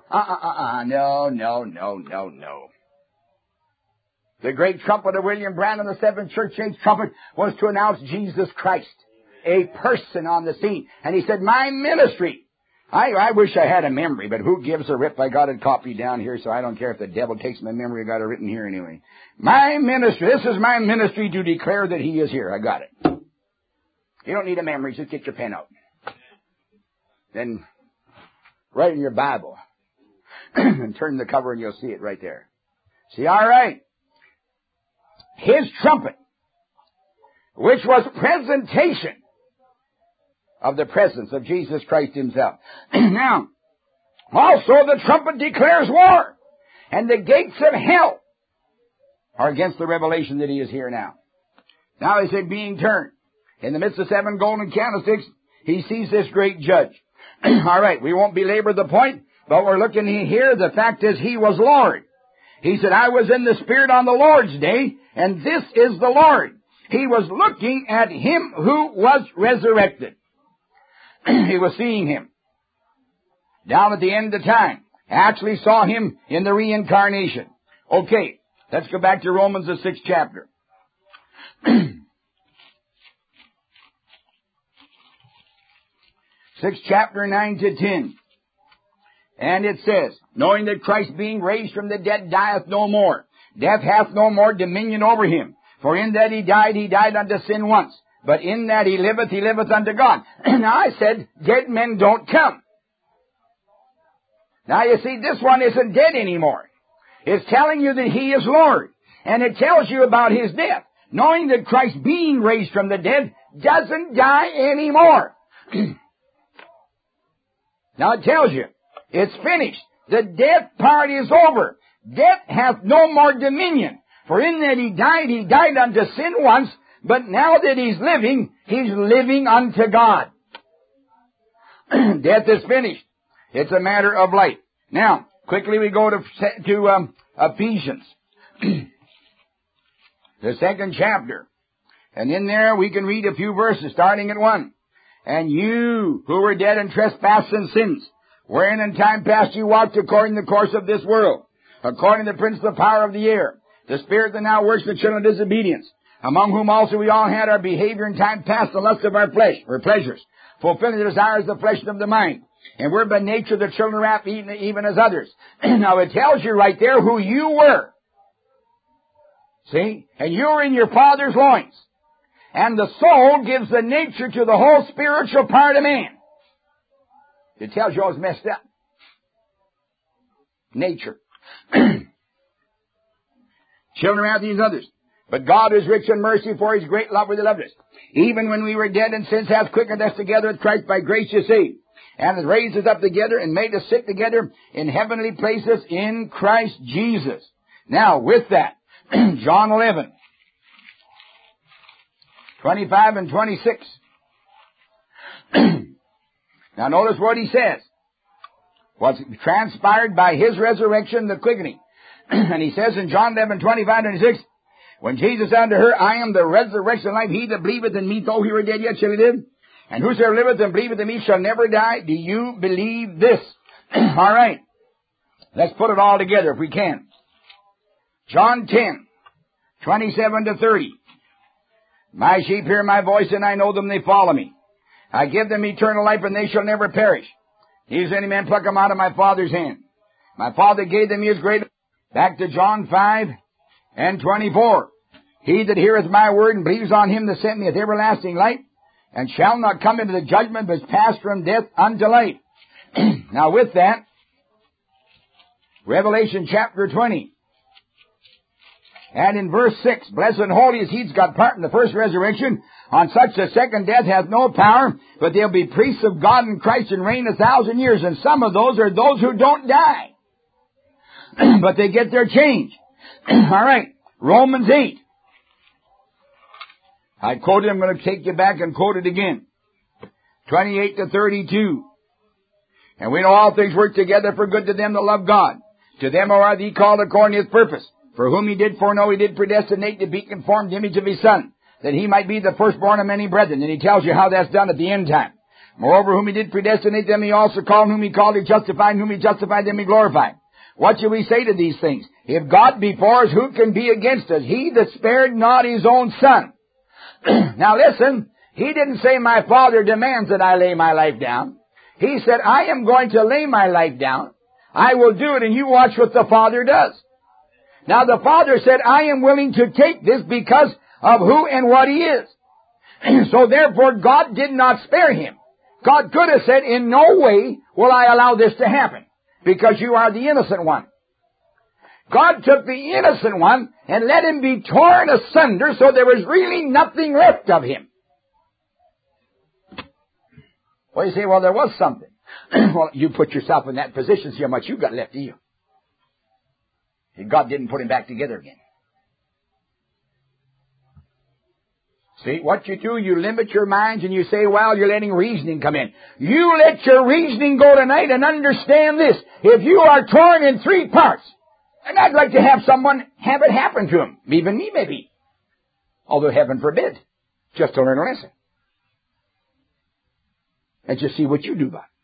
No. The great trumpet of William Branham, the 7th church age trumpet, was to announce Jesus Christ, a person on the scene. And he said, my ministry. I wish I had a memory, but who gives a rip? I got it copied down here, so I don't care if the devil takes my memory. I got it written here anyway. My ministry, this is my ministry to declare that he is here. I got it. You don't need a memory, just get your pen out. Then write in your Bible and turn the cover and you'll see it right there. See, all right. His trumpet, which was presentation of the presence of Jesus Christ himself. Now, also the trumpet declares war, and the gates of hell are against the revelation that he is here now. Now he said, being turned in the midst of 7 golden candlesticks, he sees this great judge. All right, we won't belabor the point, but we're looking here. The fact is, he was Lord. He said, I was in the Spirit on the Lord's day, and this is the Lord. He was looking at him who was resurrected. He was seeing him down at the end of time. Actually saw him in the reincarnation. Okay, let's go back to Romans, the 6th chapter. 6th chapter, 9 to 10. And it says, knowing that Christ being raised from the dead dieth no more. Death hath no more dominion over him. For in that he died unto sin once. But in that he liveth unto God. Now I said, dead men don't come. Now you see, this one isn't dead anymore. It's telling you that he is Lord. And it tells you about his death. Knowing that Christ being raised from the dead doesn't die anymore. Now it tells you, it's finished. The death part is over. Death hath no more dominion. For in that he died unto sin once, but now that he's living unto God. Death is finished. It's a matter of life. Now, quickly we go to Ephesians, the 2nd chapter. And in there we can read a few verses, starting at 1. And you, who were dead in trespasses and sins, wherein in time past you walked according to the course of this world, according to the prince of the power of the air, the spirit that now works the children of disobedience, among whom also we all had our behavior in time past, the lust of our flesh, or pleasures, fulfilling the desires of the flesh and of the mind. And we're by nature the children of wrath, even as others. Now it tells you right there who you were. See? And you were in your father's loins. And the soul gives the nature to the whole spiritual part of man. It tells you I was messed up. Nature. Children of wrath, these others. But God is rich in mercy, for his great love with the loved us. Even when we were dead in sins, hath quickened us together with Christ. By grace you saved. And hath raised us up together and made us sit together in heavenly places in Christ Jesus. Now, with that, John 11, 25 and 26. Now notice what he says. What's transpired by his resurrection, the quickening. And he says in John 11, 25 and 26, when Jesus said unto her, I am the resurrection and life. He that believeth in me, though he were dead, yet shall he live. And whosoever liveth and believeth in me shall never die. Do you believe this? All right. Let's put it all together if we can. John 10, 27 to 30. My sheep hear my voice, and I know them, they follow me. I give them eternal life, and they shall never perish. Neither any man pluck them out of my Father's hand. My Father gave them his great... Back to John 5 and 24. He that heareth my word and believes on him that sent me hath everlasting life, and shall not come into the judgment, but is passed from death unto life. Now with that, Revelation chapter 20. And in verse 6, blessed and holy is he that's got part in the first resurrection. On such the second death hath no power, but they'll be priests of God and Christ and reign 1,000 years. And some of those are those who don't die. But they get their change. All right. Romans 8. I quoted, I'm going to take you back and quote it again. 28 to 32. And we know all things work together for good to them that love God. To them who are the called according to His purpose. For whom He did foreknow, He did predestinate to be conformed to the image of His Son, that He might be the firstborn of many brethren. And He tells you how that's done at the end time. Moreover, whom He did predestinate, them He also called, whom He called, He justified, and whom He justified, them He glorified. What shall we say to these things? If God be for us, who can be against us? He that spared not His own Son. Now listen, He didn't say, my Father demands that I lay my life down. He said, I am going to lay my life down. I will do it, and you watch what the Father does. Now the Father said, I am willing to take this because of who and what He is. So therefore, God did not spare Him. God could have said, in no way will I allow this to happen, because you are the innocent one. God took the innocent one and let him be torn asunder so there was really nothing left of him. Well, you say, well, there was something. Well, you put yourself in that position, see how much you got left of you. God didn't put him back together again. See, what you do, you limit your minds and you say, well, you're letting reasoning come in. You let your reasoning go tonight and understand this. If you are torn in 3 parts, and I'd like to have someone have it happen to him, even me maybe, although heaven forbid, just to learn a lesson. And just see what you do about it.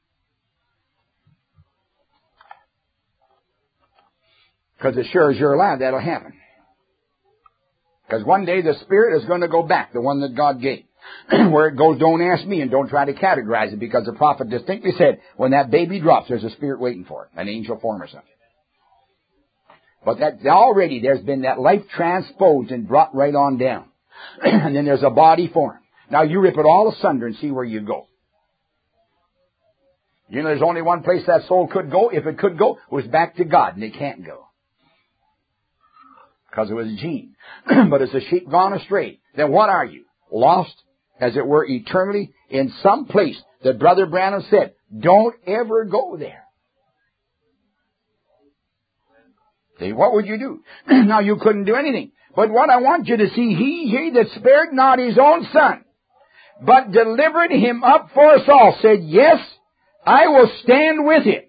Because as sure as you're alive, that'll happen. Because one day the Spirit is going to go back, the one that God gave. Where it goes, don't ask me and don't try to categorize it, because the prophet distinctly said, when that baby drops, there's a Spirit waiting for it, an angel form or something. But that already there's been that life transposed and brought right on down. And then there's a body form. Now you rip it all asunder and see where you go. You know, there's only one place that soul could go. If it could go, it was back to God, and it can't go. Because it was a gene. But as a sheep gone astray, then what are you? Lost, as it were, eternally in some place that Brother Branham said, don't ever go there. See, what would you do? Now, you couldn't do anything. But what I want you to see, he that spared not his own Son, but delivered him up for us all, said, yes, I will stand with him.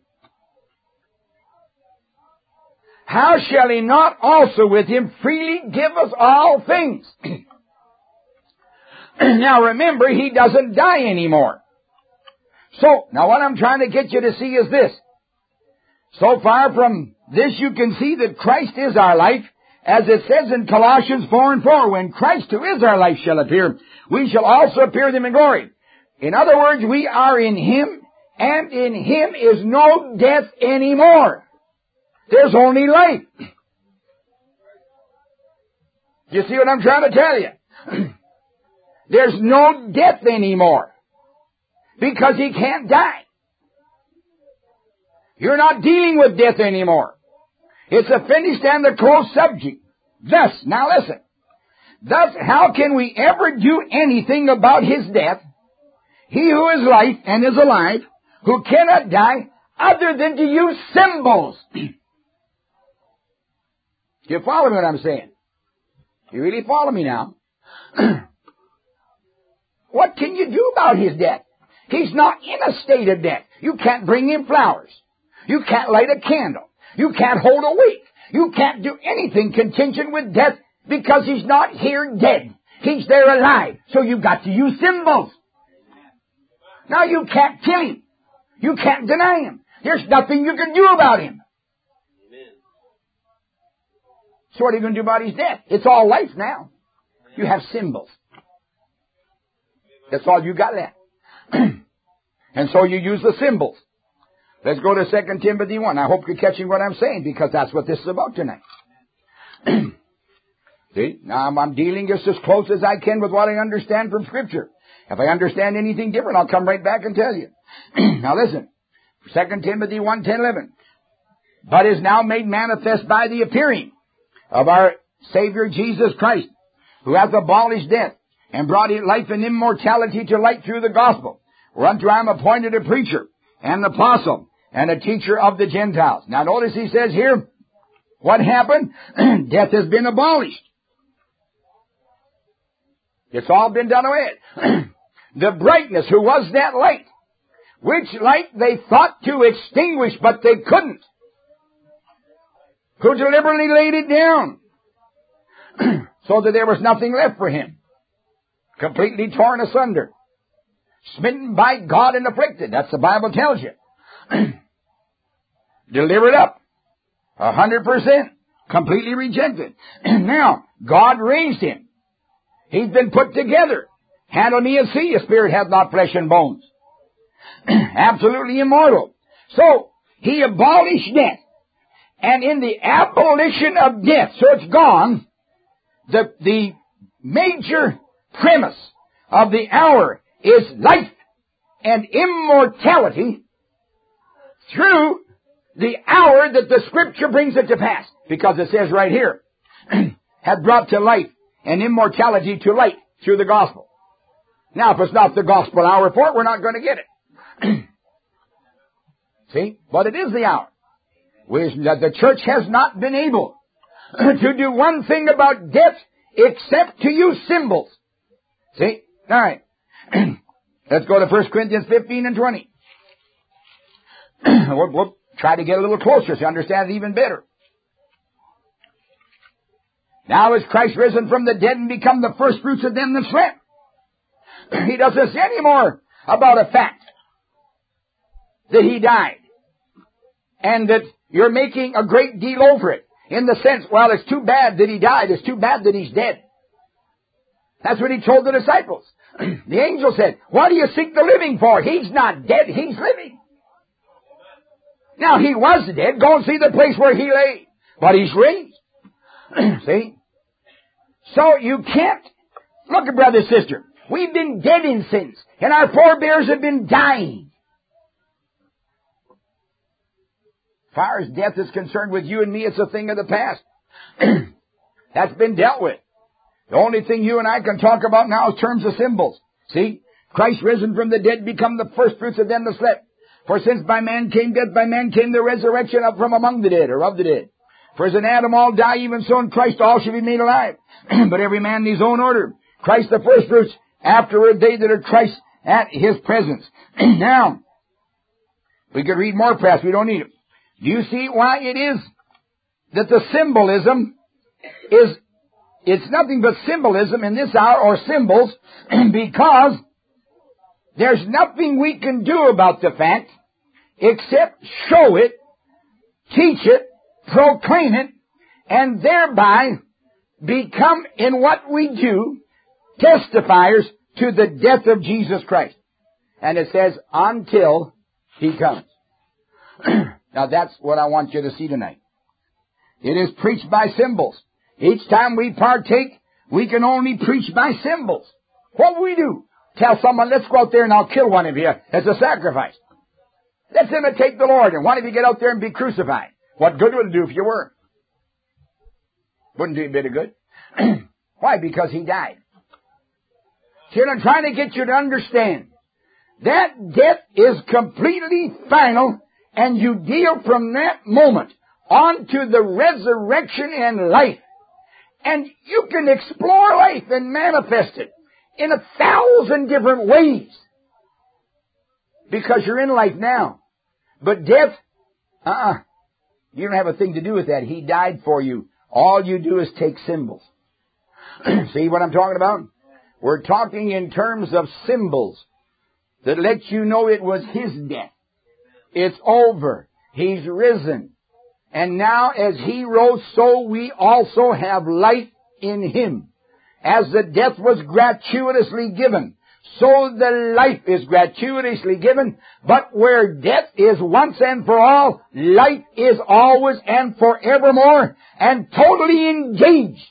How shall he not also with him freely give us all things? Now remember, he doesn't die anymore. So, now what I'm trying to get you to see is this. So far from this you can see that Christ is our life, as it says in Colossians 4:4, when Christ who is our life shall appear, we shall also appear with him in glory. In other words, we are in him, and in him is no death anymore. There's only life. You see what I'm trying to tell you? There's no death anymore. Because he can't die. You're not dealing with death anymore. It's a finished and a closed subject. Thus, now listen. Thus, how can we ever do anything about his death? He who is life and is alive, who cannot die, other than to use symbols. You follow me what I'm saying? You really follow me now? What can you do about his death? He's not in a state of death. You can't bring him flowers. You can't light a candle. You can't hold a wick. You can't do anything contingent with death because he's not here dead. He's there alive. So you've got to use symbols. Now you can't kill him. You can't deny him. There's nothing you can do about him. So what are you going to do about his death? It's all life now. You have symbols. That's all you got left. And so you use the symbols. Let's go to 2 Timothy 1. I hope you're catching what I'm saying, because that's what this is about tonight. See? Now I'm dealing just as close as I can with what I understand from Scripture. If I understand anything different, I'll come right back and tell you. Now listen. 2 Timothy 1, 10, 11. But is now made manifest by the appearing of our Savior Jesus Christ, who hath abolished death and brought life and immortality to light through the gospel. Whereunto I am appointed a preacher, and an apostle, and a teacher of the Gentiles. Now notice he says here, what happened? Death has been abolished. It's all been done away with. The brightness, who was that light? Which light they thought to extinguish, but they couldn't. Who deliberately laid it down, so that there was nothing left for him. Completely torn asunder. Smitten by God and afflicted. That's the Bible tells you. Delivered up. 100%. Completely rejected. Now, God raised him. He's been put together. Handle me and see. A spirit hath not flesh and bones. Absolutely immortal. So, he abolished death. And in the abolition of death, so it's gone, the major premise of the hour is life and immortality through the hour that the Scripture brings it to pass. Because it says right here, had brought to life and immortality to light through the gospel. Now, if it's not the gospel hour for it, we're not going to get it. See? But it is the hour. The church has not been able to do one thing about death except to use symbols. See? All right. Let's go to 1 Corinthians 15 and 20. We'll try to get a little closer so you understand it even better. Now is Christ risen from the dead and become the first fruits of them that slept. He doesn't say any more about a fact that he died. And that you're making a great deal over it. In the sense, well, it's too bad that he died. It's too bad that he's dead. That's what he told the disciples. The angel said, what do you seek the living for? He's not dead. He's living. Now, he was dead. Go and see the place where he lay. But he's raised. See? So you can't... Look, brother, sister. We've been dead in sins. And our forebears have been dying. As far as death is concerned with you and me, it's a thing of the past. That's been dealt with. The only thing you and I can talk about now is terms of symbols. See? Christ risen from the dead become the first fruits of them that slept. For since by man came death, by man came the resurrection up from among the dead, or of the dead. For as in Adam all die, even so in Christ all shall be made alive. But every man in his own order. Christ the first fruits, afterward they that are Christ at his presence. Now, we could read more past, we don't need it. Do you see why it is that the symbolism is, it's nothing but symbolism in this hour, or symbols, because there's nothing we can do about the fact except show it, teach it, proclaim it, and thereby become in what we do testifiers to the death of Jesus Christ. And it says, until he comes. Now that's what I want you to see tonight. It is preached by symbols. Each time we partake, we can only preach by symbols. What we do? Tell someone, let's go out there and I'll kill one of you as a sacrifice. Let's imitate the Lord, and why don't you get out there and be crucified? What good would it do if you were? Wouldn't do a bit of good. Why? Because he died. See, I'm trying to get you to understand. That death is completely final, and you deal from that moment on to the resurrection and life. And you can explore life and manifest it in 1,000 different ways. Because you're in life now. But death, you don't have a thing to do with that. He died for you. All you do is take symbols. See what I'm talking about? We're talking in terms of symbols that let you know it was his death. It's over. He's risen. And now as he rose, so we also have life in him. As the death was gratuitously given, so the life is gratuitously given. But where death is once and for all, life is always and forevermore, and totally engaged.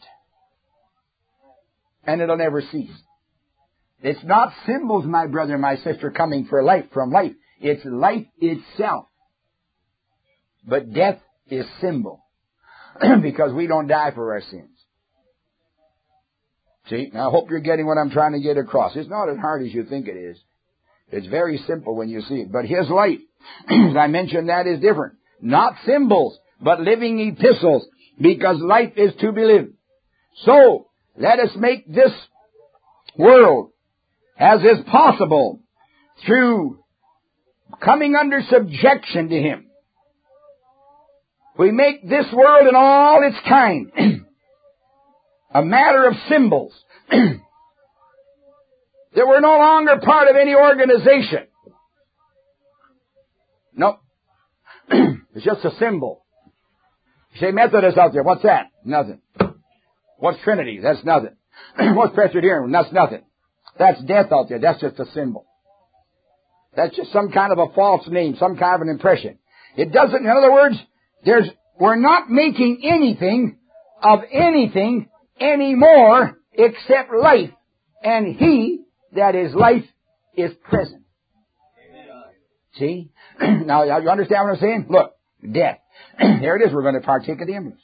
And it'll never cease. It's not symbols, my brother and my sister, coming for life from life. It's life itself. But death is symbol. Because we don't die for our sins. See, now I hope you're getting what I'm trying to get across. It's not as hard as you think it is. It's very simple when you see it. But His life, as I mentioned, that is different. Not symbols, but living epistles, because life is to be lived. So, let us make this world as is possible through coming under subjection to Him. We make this world and all its kind a matter of symbols. That we're no longer part of any organization. No. It's just a symbol. You say Methodist out there, what's that? Nothing. What's Trinity? That's nothing. What's Presbyterian? That's nothing. That's death out there. That's just a symbol. That's just some kind of a false name, some kind of an impression. It doesn't, in other words, we're not making anything of anything anymore except life. And He, that is life, is present. See? Now, you understand what I'm saying? Look, death. There it is. We're going to partake of the embers.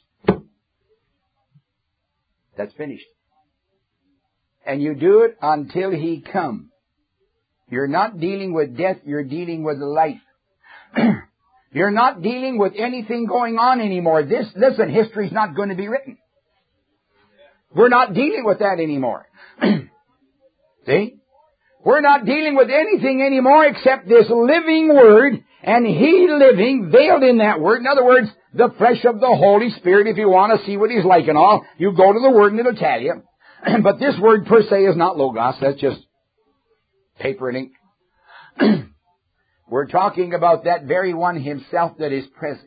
That's finished. And you do it until He come. You're not dealing with death, you're dealing with life. You're not dealing with anything going on anymore. Listen, history's not going to be written. We're not dealing with that anymore. See? We're not dealing with anything anymore except this living Word, and He living, veiled in that Word. In other words, the flesh of the Holy Spirit. If you want to see what He's like and all, you go to the Word and it'll tell you. But this Word per se is not Logos. That's just paper and ink. We're talking about that very one Himself that is present.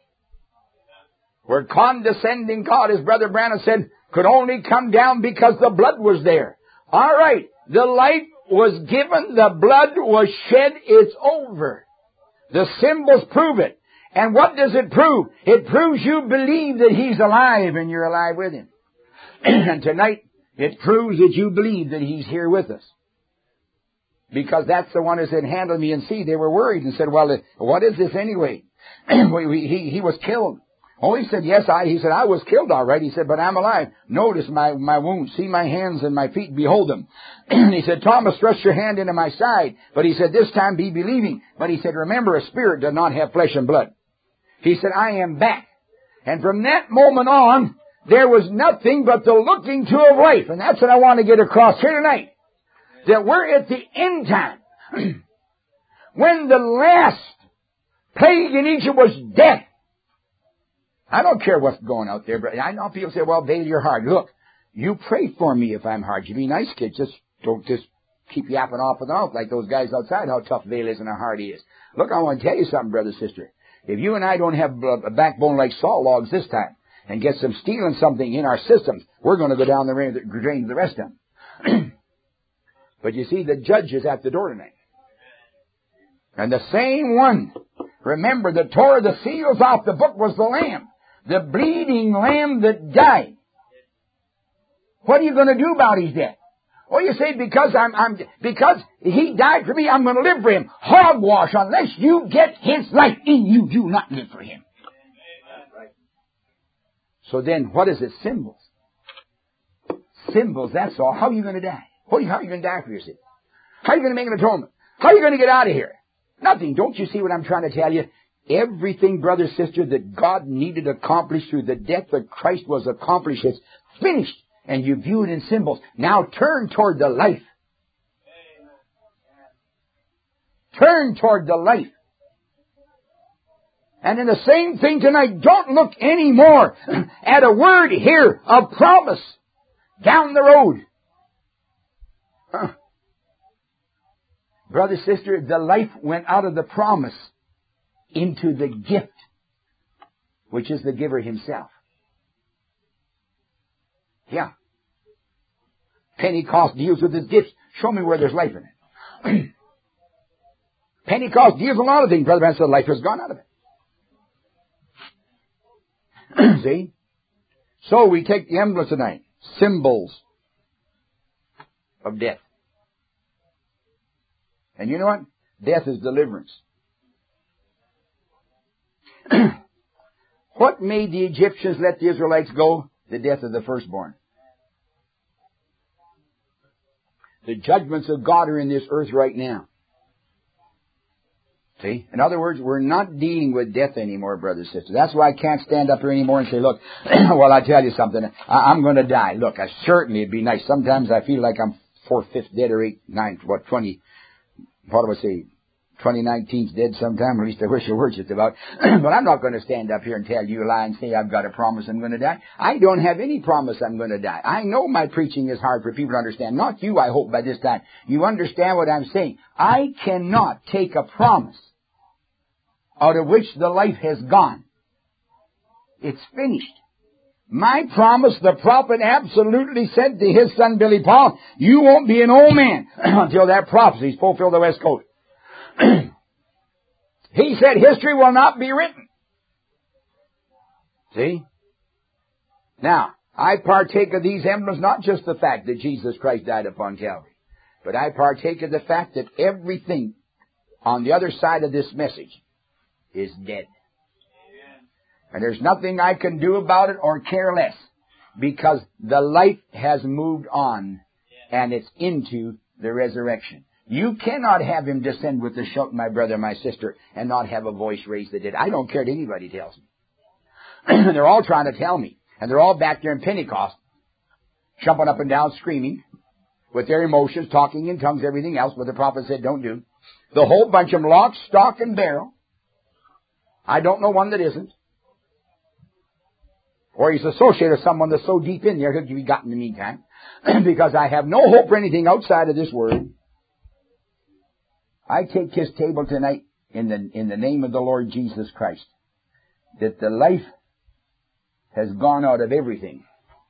We're condescending God, as Brother Branham said, could only come down because the blood was there. All right. The light was given, the blood was shed, it's over. The symbols prove it. And what does it prove? It proves you believe that He's alive and you're alive with Him. And tonight, it proves that you believe that He's here with us. Because that's the one who said, handle me and see. They were worried and said, well, what is this anyway? He was killed. Oh, he said, yes, he said, I was killed all right. He said, but I'm alive. Notice my wounds. See my hands and my feet. Behold them. He said, Thomas, thrust your hand into my side. But he said, this time be believing. But he said, remember, a spirit does not have flesh and blood. He said, I am back. And from that moment on, there was nothing but the looking to of life. And that's what I want to get across here tonight. That we're at the end time. When the last plague in Egypt was death. I don't care what's going out there, but I know people say, well, Bailey, you're hard. Look, you pray for me if I'm hard. You be nice, kid. Don't keep yapping off and off like those guys outside, how tough Bailey is and how hard he is. Look, I want to tell you something, brother, sister. If you and I don't have a backbone like saw logs this time and get some steel and something in our systems, we're going to go down the drain to the rest of them. But you see, the judge is at the door tonight. And the same one, remember, that tore the seals off the book was the Lamb. The bleeding Lamb that died. What are you going to do about His death? Oh, you say, because because He died for me, I'm going to live for Him. Hogwash, unless you get His life in you, do not live for Him. So then, what is it? Symbols. Symbols, that's all. How are you going to die? How are you going to die for your sin? How are you going to make an atonement? How are you going to get out of here? Nothing. Don't you see what I'm trying to tell you? Everything, brother, sister, that God needed accomplished through the death of Christ was accomplished. It's finished. And you view it in symbols. Now turn toward the life. Turn toward the life. And in the same thing tonight, don't look anymore at a word here of promise down the road. Brother, sister, the life went out of the promise into the gift, which is the giver Himself. Yeah. Pentecost deals with His gifts. Show me where there's life in it. Pentecost deals with a lot of things. Brother Branham said life has gone out of it. See? So we take the emblems tonight. Symbols of death. And you know what? Death is deliverance. What made the Egyptians let the Israelites go? The death of the firstborn. The judgments of God are in this earth right now. See? In other words, we're not dealing with death anymore, brothers and sisters. That's why I can't stand up here anymore and say, look, well, I tell you something. I'm going to die. Look, certainly it'd be nice. Sometimes I feel like I'm 4th, 5th dead or 8th, 9th, 2019's dead sometime. At least I wish I were just about. But I'm not going to stand up here and tell you a lie and say I've got a promise I'm going to die. I don't have any promise I'm going to die. I know my preaching is hard for people to understand. Not you, I hope, by this time. You understand what I'm saying. I cannot take a promise out of which the life has gone. It's finished. My promise, the prophet absolutely said to his son Billy Paul, you won't be an old man until that prophecy's fulfilled the West Coast. He said history will not be written. See? Now, I partake of these emblems, not just the fact that Jesus Christ died upon Calvary, but I partake of the fact that everything on the other side of this message is dead. And there's nothing I can do about it or care less, because the life has moved on and it's into the resurrection. You cannot have him descend with a shout, my brother, my sister, and not have a voice raised that did. I don't care what anybody tells me. They're all trying to tell me. And they're all back there in Pentecost, jumping up and down, screaming, with their emotions, talking in tongues, everything else, what the prophet said don't do. The whole bunch of them, lock, stock, and barrel. I don't know one that isn't. Or he's associated with someone that's so deep in there, he'll be got in the meantime. Because I have no hope for anything outside of this word. I take his table tonight in the name of the Lord Jesus Christ, that the life has gone out of everything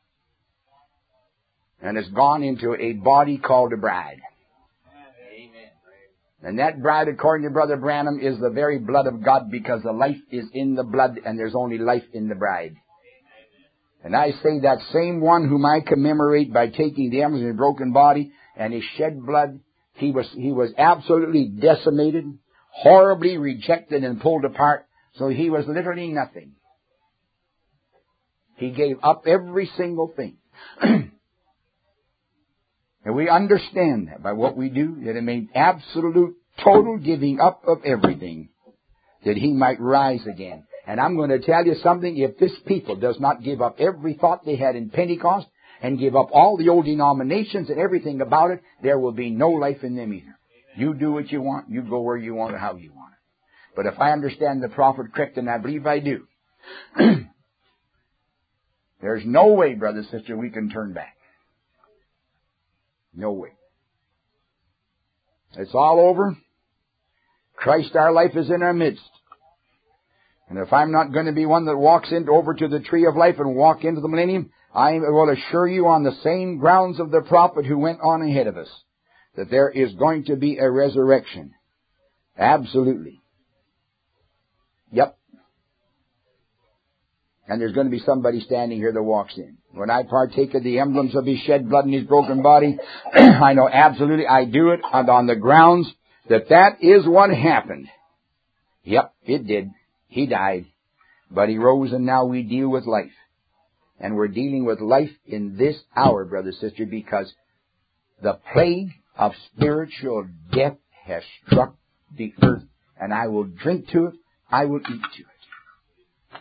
and has gone into a body called a bride. Amen. And that bride, according to Brother Branham, is the very blood of God, because the life is in the blood and there's only life in the bride. And I say that same one whom I commemorate by taking the emblems of his broken body and his shed blood, he was absolutely decimated, horribly rejected and pulled apart, so he was literally nothing. He gave up every single thing. And we understand that by what we do, that it means absolute, total giving up of everything, that he might rise again. And I'm going to tell you something, if this people does not give up every thought they had in Pentecost, and give up all the old denominations and everything about it, there will be no life in them either. You do what you want, you go where you want or how you want it. But if I understand the prophet correct, and I believe I do, there's no way, brother, sister, we can turn back. No way. It's all over. Christ, our life, is in our midst. And if I'm not going to be one that walks over to the tree of life and walk into the millennium, I will assure you on the same grounds of the prophet who went on ahead of us, that there is going to be a resurrection. Absolutely. Yep. And there's going to be somebody standing here that walks in. When I partake of the emblems of his shed blood and his broken body, I know absolutely I do it on the grounds that is what happened. Yep, it did. He died, but he rose, and now we deal with life. And we're dealing with life in this hour, brother, sister, because the plague of spiritual death has struck the earth, and I will drink to it, I will eat to it.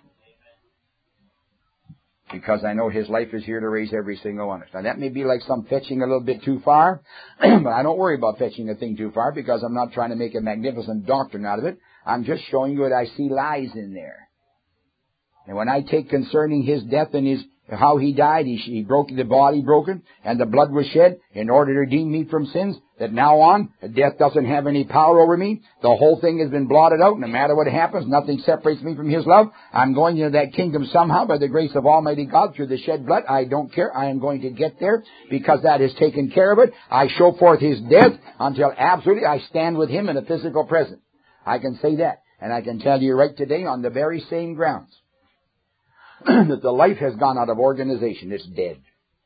Because I know his life is here to raise every single one of us. Now that may be like some fetching a little bit too far, but I don't worry about fetching a thing too far, because I'm not trying to make a magnificent doctrine out of it. I'm just showing you that I see lies in there. And when I take concerning his death and how he died, he broke the body broken, and the blood was shed in order to redeem me from sins, that now on, death doesn't have any power over me. The whole thing has been blotted out. No matter what happens, nothing separates me from his love. I'm going into that kingdom somehow by the grace of Almighty God through the shed blood. I don't care. I am going to get there because that has taken care of it. I show forth his death until absolutely I stand with him in a physical presence. I can say that. And I can tell you right today on the very same grounds that the life has gone out of organization. It's dead.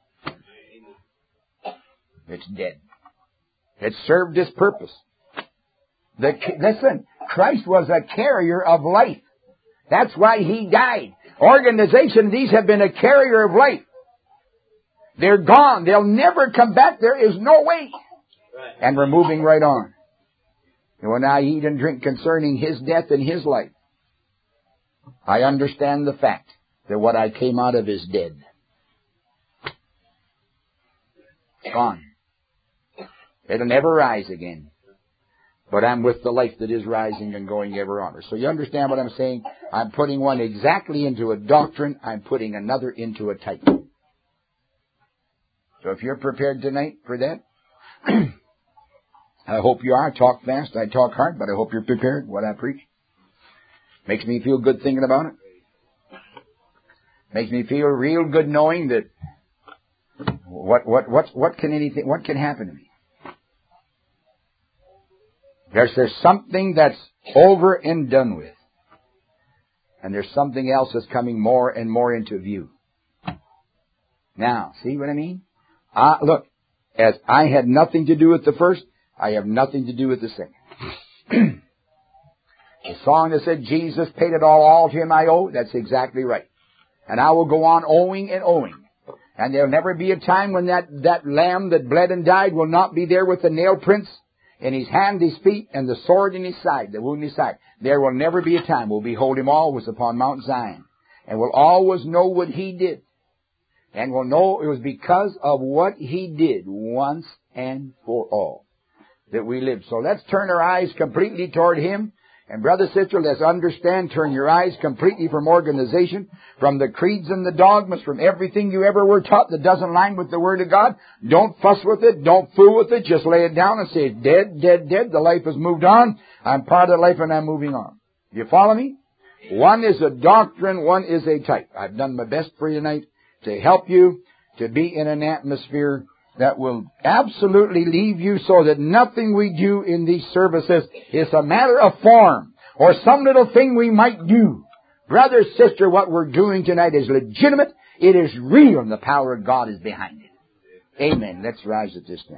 It's dead. It served its purpose. Listen, Christ was a carrier of life. That's why he died. Organization, these have been a carrier of life. They're gone. They'll never come back. There is no way. And we're moving right on. And when I eat and drink concerning His death and His life, I understand the fact that what I came out of is dead. Gone. It'll never rise again. But I'm with the life that is rising and going ever on. So you understand what I'm saying? I'm putting one exactly into a doctrine. I'm putting another into a type. So if you're prepared tonight for that, I hope you are. I talk fast, I talk hard, but I hope you're prepared what I preach. Makes me feel good thinking about it. Makes me feel real good knowing that what can happen to me? There's something that's over and done with. And there's something else that's coming more and more into view. Now, see what I mean? Look, as I had nothing to do with the first, I have nothing to do with the second. The song that said, Jesus paid it all to Him I owe, that's exactly right. And I will go on owing and owing. And there'll never be a time when that lamb that bled and died will not be there with the nail prints in His hand, His feet, and the sword in His side, the wound in His side. There will never be a time we'll behold Him always upon Mount Zion. And we'll always know what He did. And we'll know it was because of what He did once and for all that we lived. So let's turn our eyes completely toward Him. And brother, sister, let's understand, turn your eyes completely from organization, from the creeds and the dogmas, from everything you ever were taught that doesn't line with the Word of God. Don't fuss with it. Don't fool with it. Just lay it down and say, dead, dead, dead. The life has moved on. I'm part of the life and I'm moving on. You follow me? One is a doctrine, one is a type. I've done my best for you tonight to help you to be in an atmosphere that will absolutely leave you so that nothing we do in these services is a matter of form or some little thing we might do. Brother, sister, what we're doing tonight is legitimate. It is real, and the power of God is behind it. Amen. Let's rise at this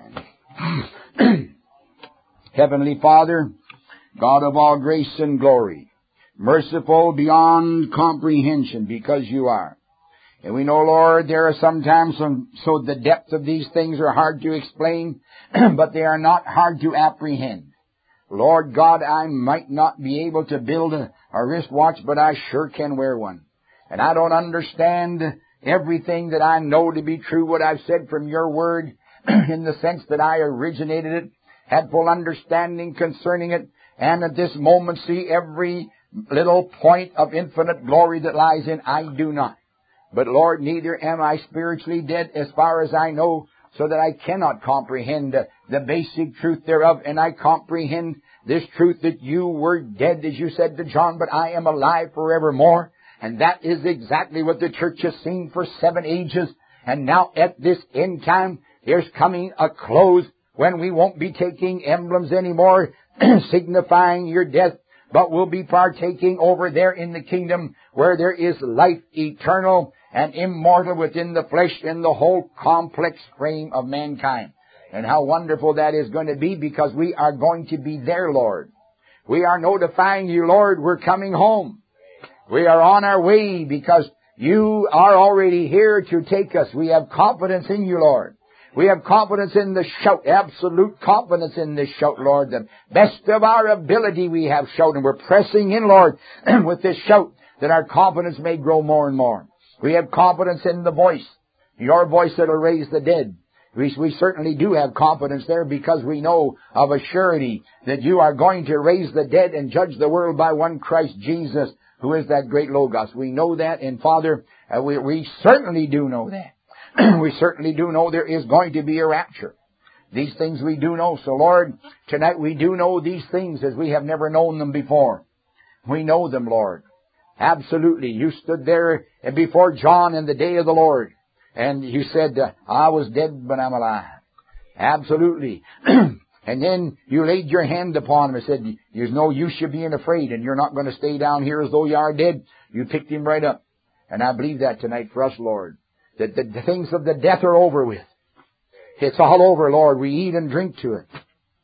time. Heavenly Father, God of all grace and glory, merciful beyond comprehension because you are. And we know, Lord, there are sometimes so the depth of these things are hard to explain, but they are not hard to apprehend. Lord God, I might not be able to build a wristwatch, but I sure can wear one. And I don't understand everything that I know to be true, what I've said from your word, in the sense that I originated it, had full understanding concerning it, and at this moment see every little point of infinite glory that lies in. I do not. But Lord, neither am I spiritually dead as far as I know, so that I cannot comprehend the basic truth thereof. And I comprehend this truth that you were dead, as you said to John, but I am alive forevermore. And that is exactly what the church has seen for 7 ages. And now at this end time, there's coming a close when we won't be taking emblems anymore, signifying your death, but we'll be partaking over there in the kingdom where there is life eternal and immortal within the flesh in the whole complex frame of mankind. And how wonderful that is going to be, because we are going to be there, Lord. We are notifying you, Lord, we're coming home. We are on our way because you are already here to take us. We have confidence in you, Lord. We have confidence in the shout, absolute confidence in this shout, Lord. The best of our ability we have shout, and we're pressing in, Lord, with this shout, that our confidence may grow more and more. We have confidence in the voice, your voice that will raise the dead. We certainly do have confidence there, because we know of a surety that you are going to raise the dead and judge the world by one Christ Jesus, who is that great Logos. We know that, and Father, we certainly do know that. We certainly do know there is going to be a rapture. These things we do know. So Lord, tonight we do know these things as we have never known them before. We know them, Lord. Absolutely. You stood there before John in the day of the Lord, and you said, I was dead, but I'm alive. Absolutely. And then you laid your hand upon him and said, there's no use you being afraid, and you're not going to stay down here as though you are dead. You picked him right up. And I believe that tonight for us, Lord, that the things of the death are over with. It's all over, Lord. We eat and drink to it.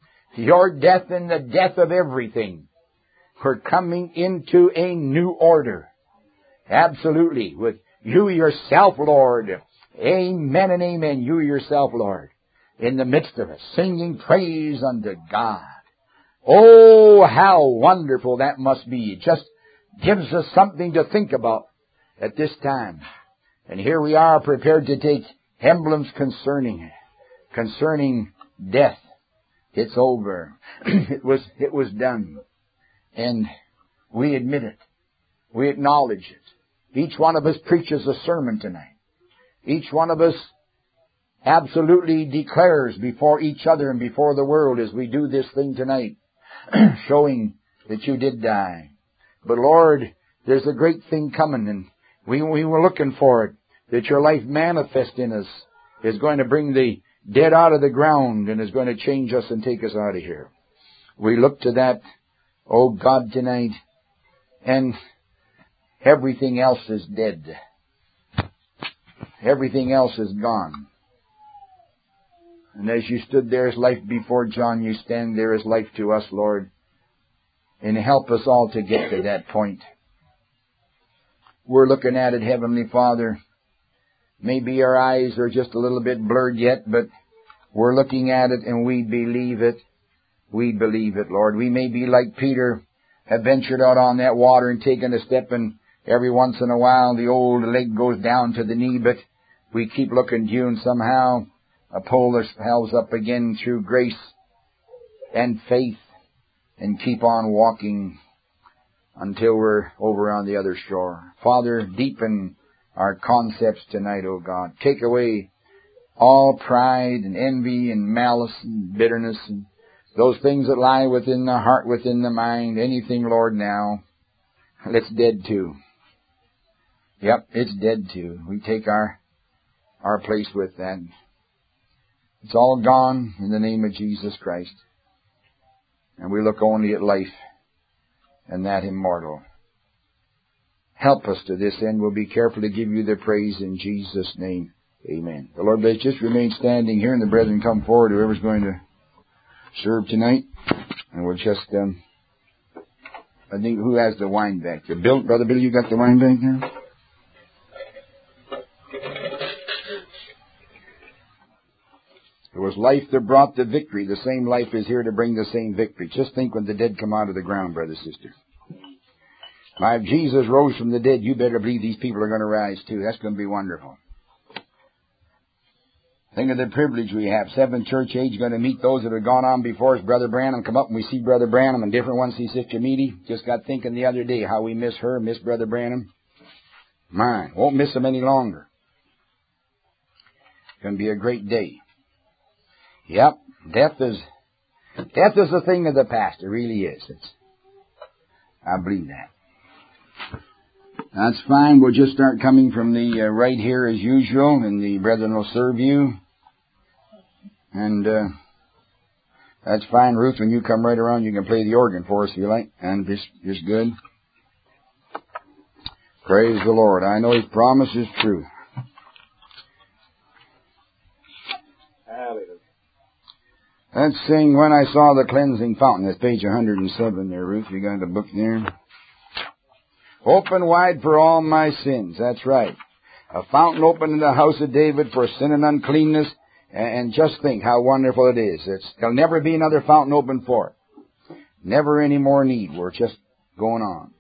Your death and the death of everything. We're coming into a new order. Absolutely. With you yourself, Lord. Amen and amen. You yourself, Lord. in the midst of us, singing praise unto God. Oh, how wonderful that must be. It just gives us something to think about at this time. And here we are prepared to take emblems concerning death. It's over. It was done. And we admit it. We acknowledge it. Each one of us preaches a sermon tonight. Each one of us absolutely declares before each other and before the world as we do this thing tonight, showing that you did die. But Lord, there's a great thing coming, and we were looking for it, that your life manifest in us is going to bring the dead out of the ground and is going to change us and take us out of here. We look to that, oh God, tonight, and everything else is dead. Everything else is gone. And as you stood there as life before John, you stand there as life to us, Lord. And help us all to get to that point. We're looking at it, Heavenly Father. Maybe our eyes are just a little bit blurred yet, but we're looking at it and we believe it. We believe it, Lord. We may be like Peter, have ventured out on that water and taken a step, and every once in a while the old leg goes down to the knee, but we keep looking to you and somehow pull ourselves up again through grace and faith and keep on walking until we're over on the other shore. Father, deepen our concepts tonight, O God. Take away all pride and envy and malice and bitterness and those things that lie within the heart, within the mind. Anything, Lord, now, it's dead too. Yep, it's dead too. We take our place with that. It's all gone in the name of Jesus Christ. And we look only at life and that immortal. Help us to this end. We'll be careful to give you the praise in Jesus' name. Amen. The Lord bless. Just remain standing here and the brethren come forward, whoever's going to serve tonight. And we'll just, I think, who has the wine back there? Bill, Brother Bill, you got the wine back there? It was life that brought the victory. The same life is here to bring the same victory. Just think when the dead come out of the ground, brother, sister. Now, if Jesus rose from the dead, you better believe these people are going to rise too. That's going to be wonderful. Think of the privilege we have. Seventh church age going to meet those that have gone on before us. Brother Branham come up and we see Brother Branham, and different ones see Sister Meady. Just got thinking the other day how we miss her, miss Brother Branham. My, won't miss him any longer. It's going to be a great day. Yep, death is a thing of the past. It really is. I believe that. That's fine. We'll just start coming from the right here as usual, and the brethren will serve you. And that's fine, Ruth. When you come right around, you can play the organ for us if you like. And just good. Praise the Lord. I know His promise is true. Let's sing When I Saw the Cleansing Fountain. That's page 107 there, Ruth. You got the book there. Open wide for all my sins. That's right. A fountain open in the house of David for sin and uncleanness. And just think how wonderful it is. There'll never be another fountain open for it. Never any more need. We're just going on.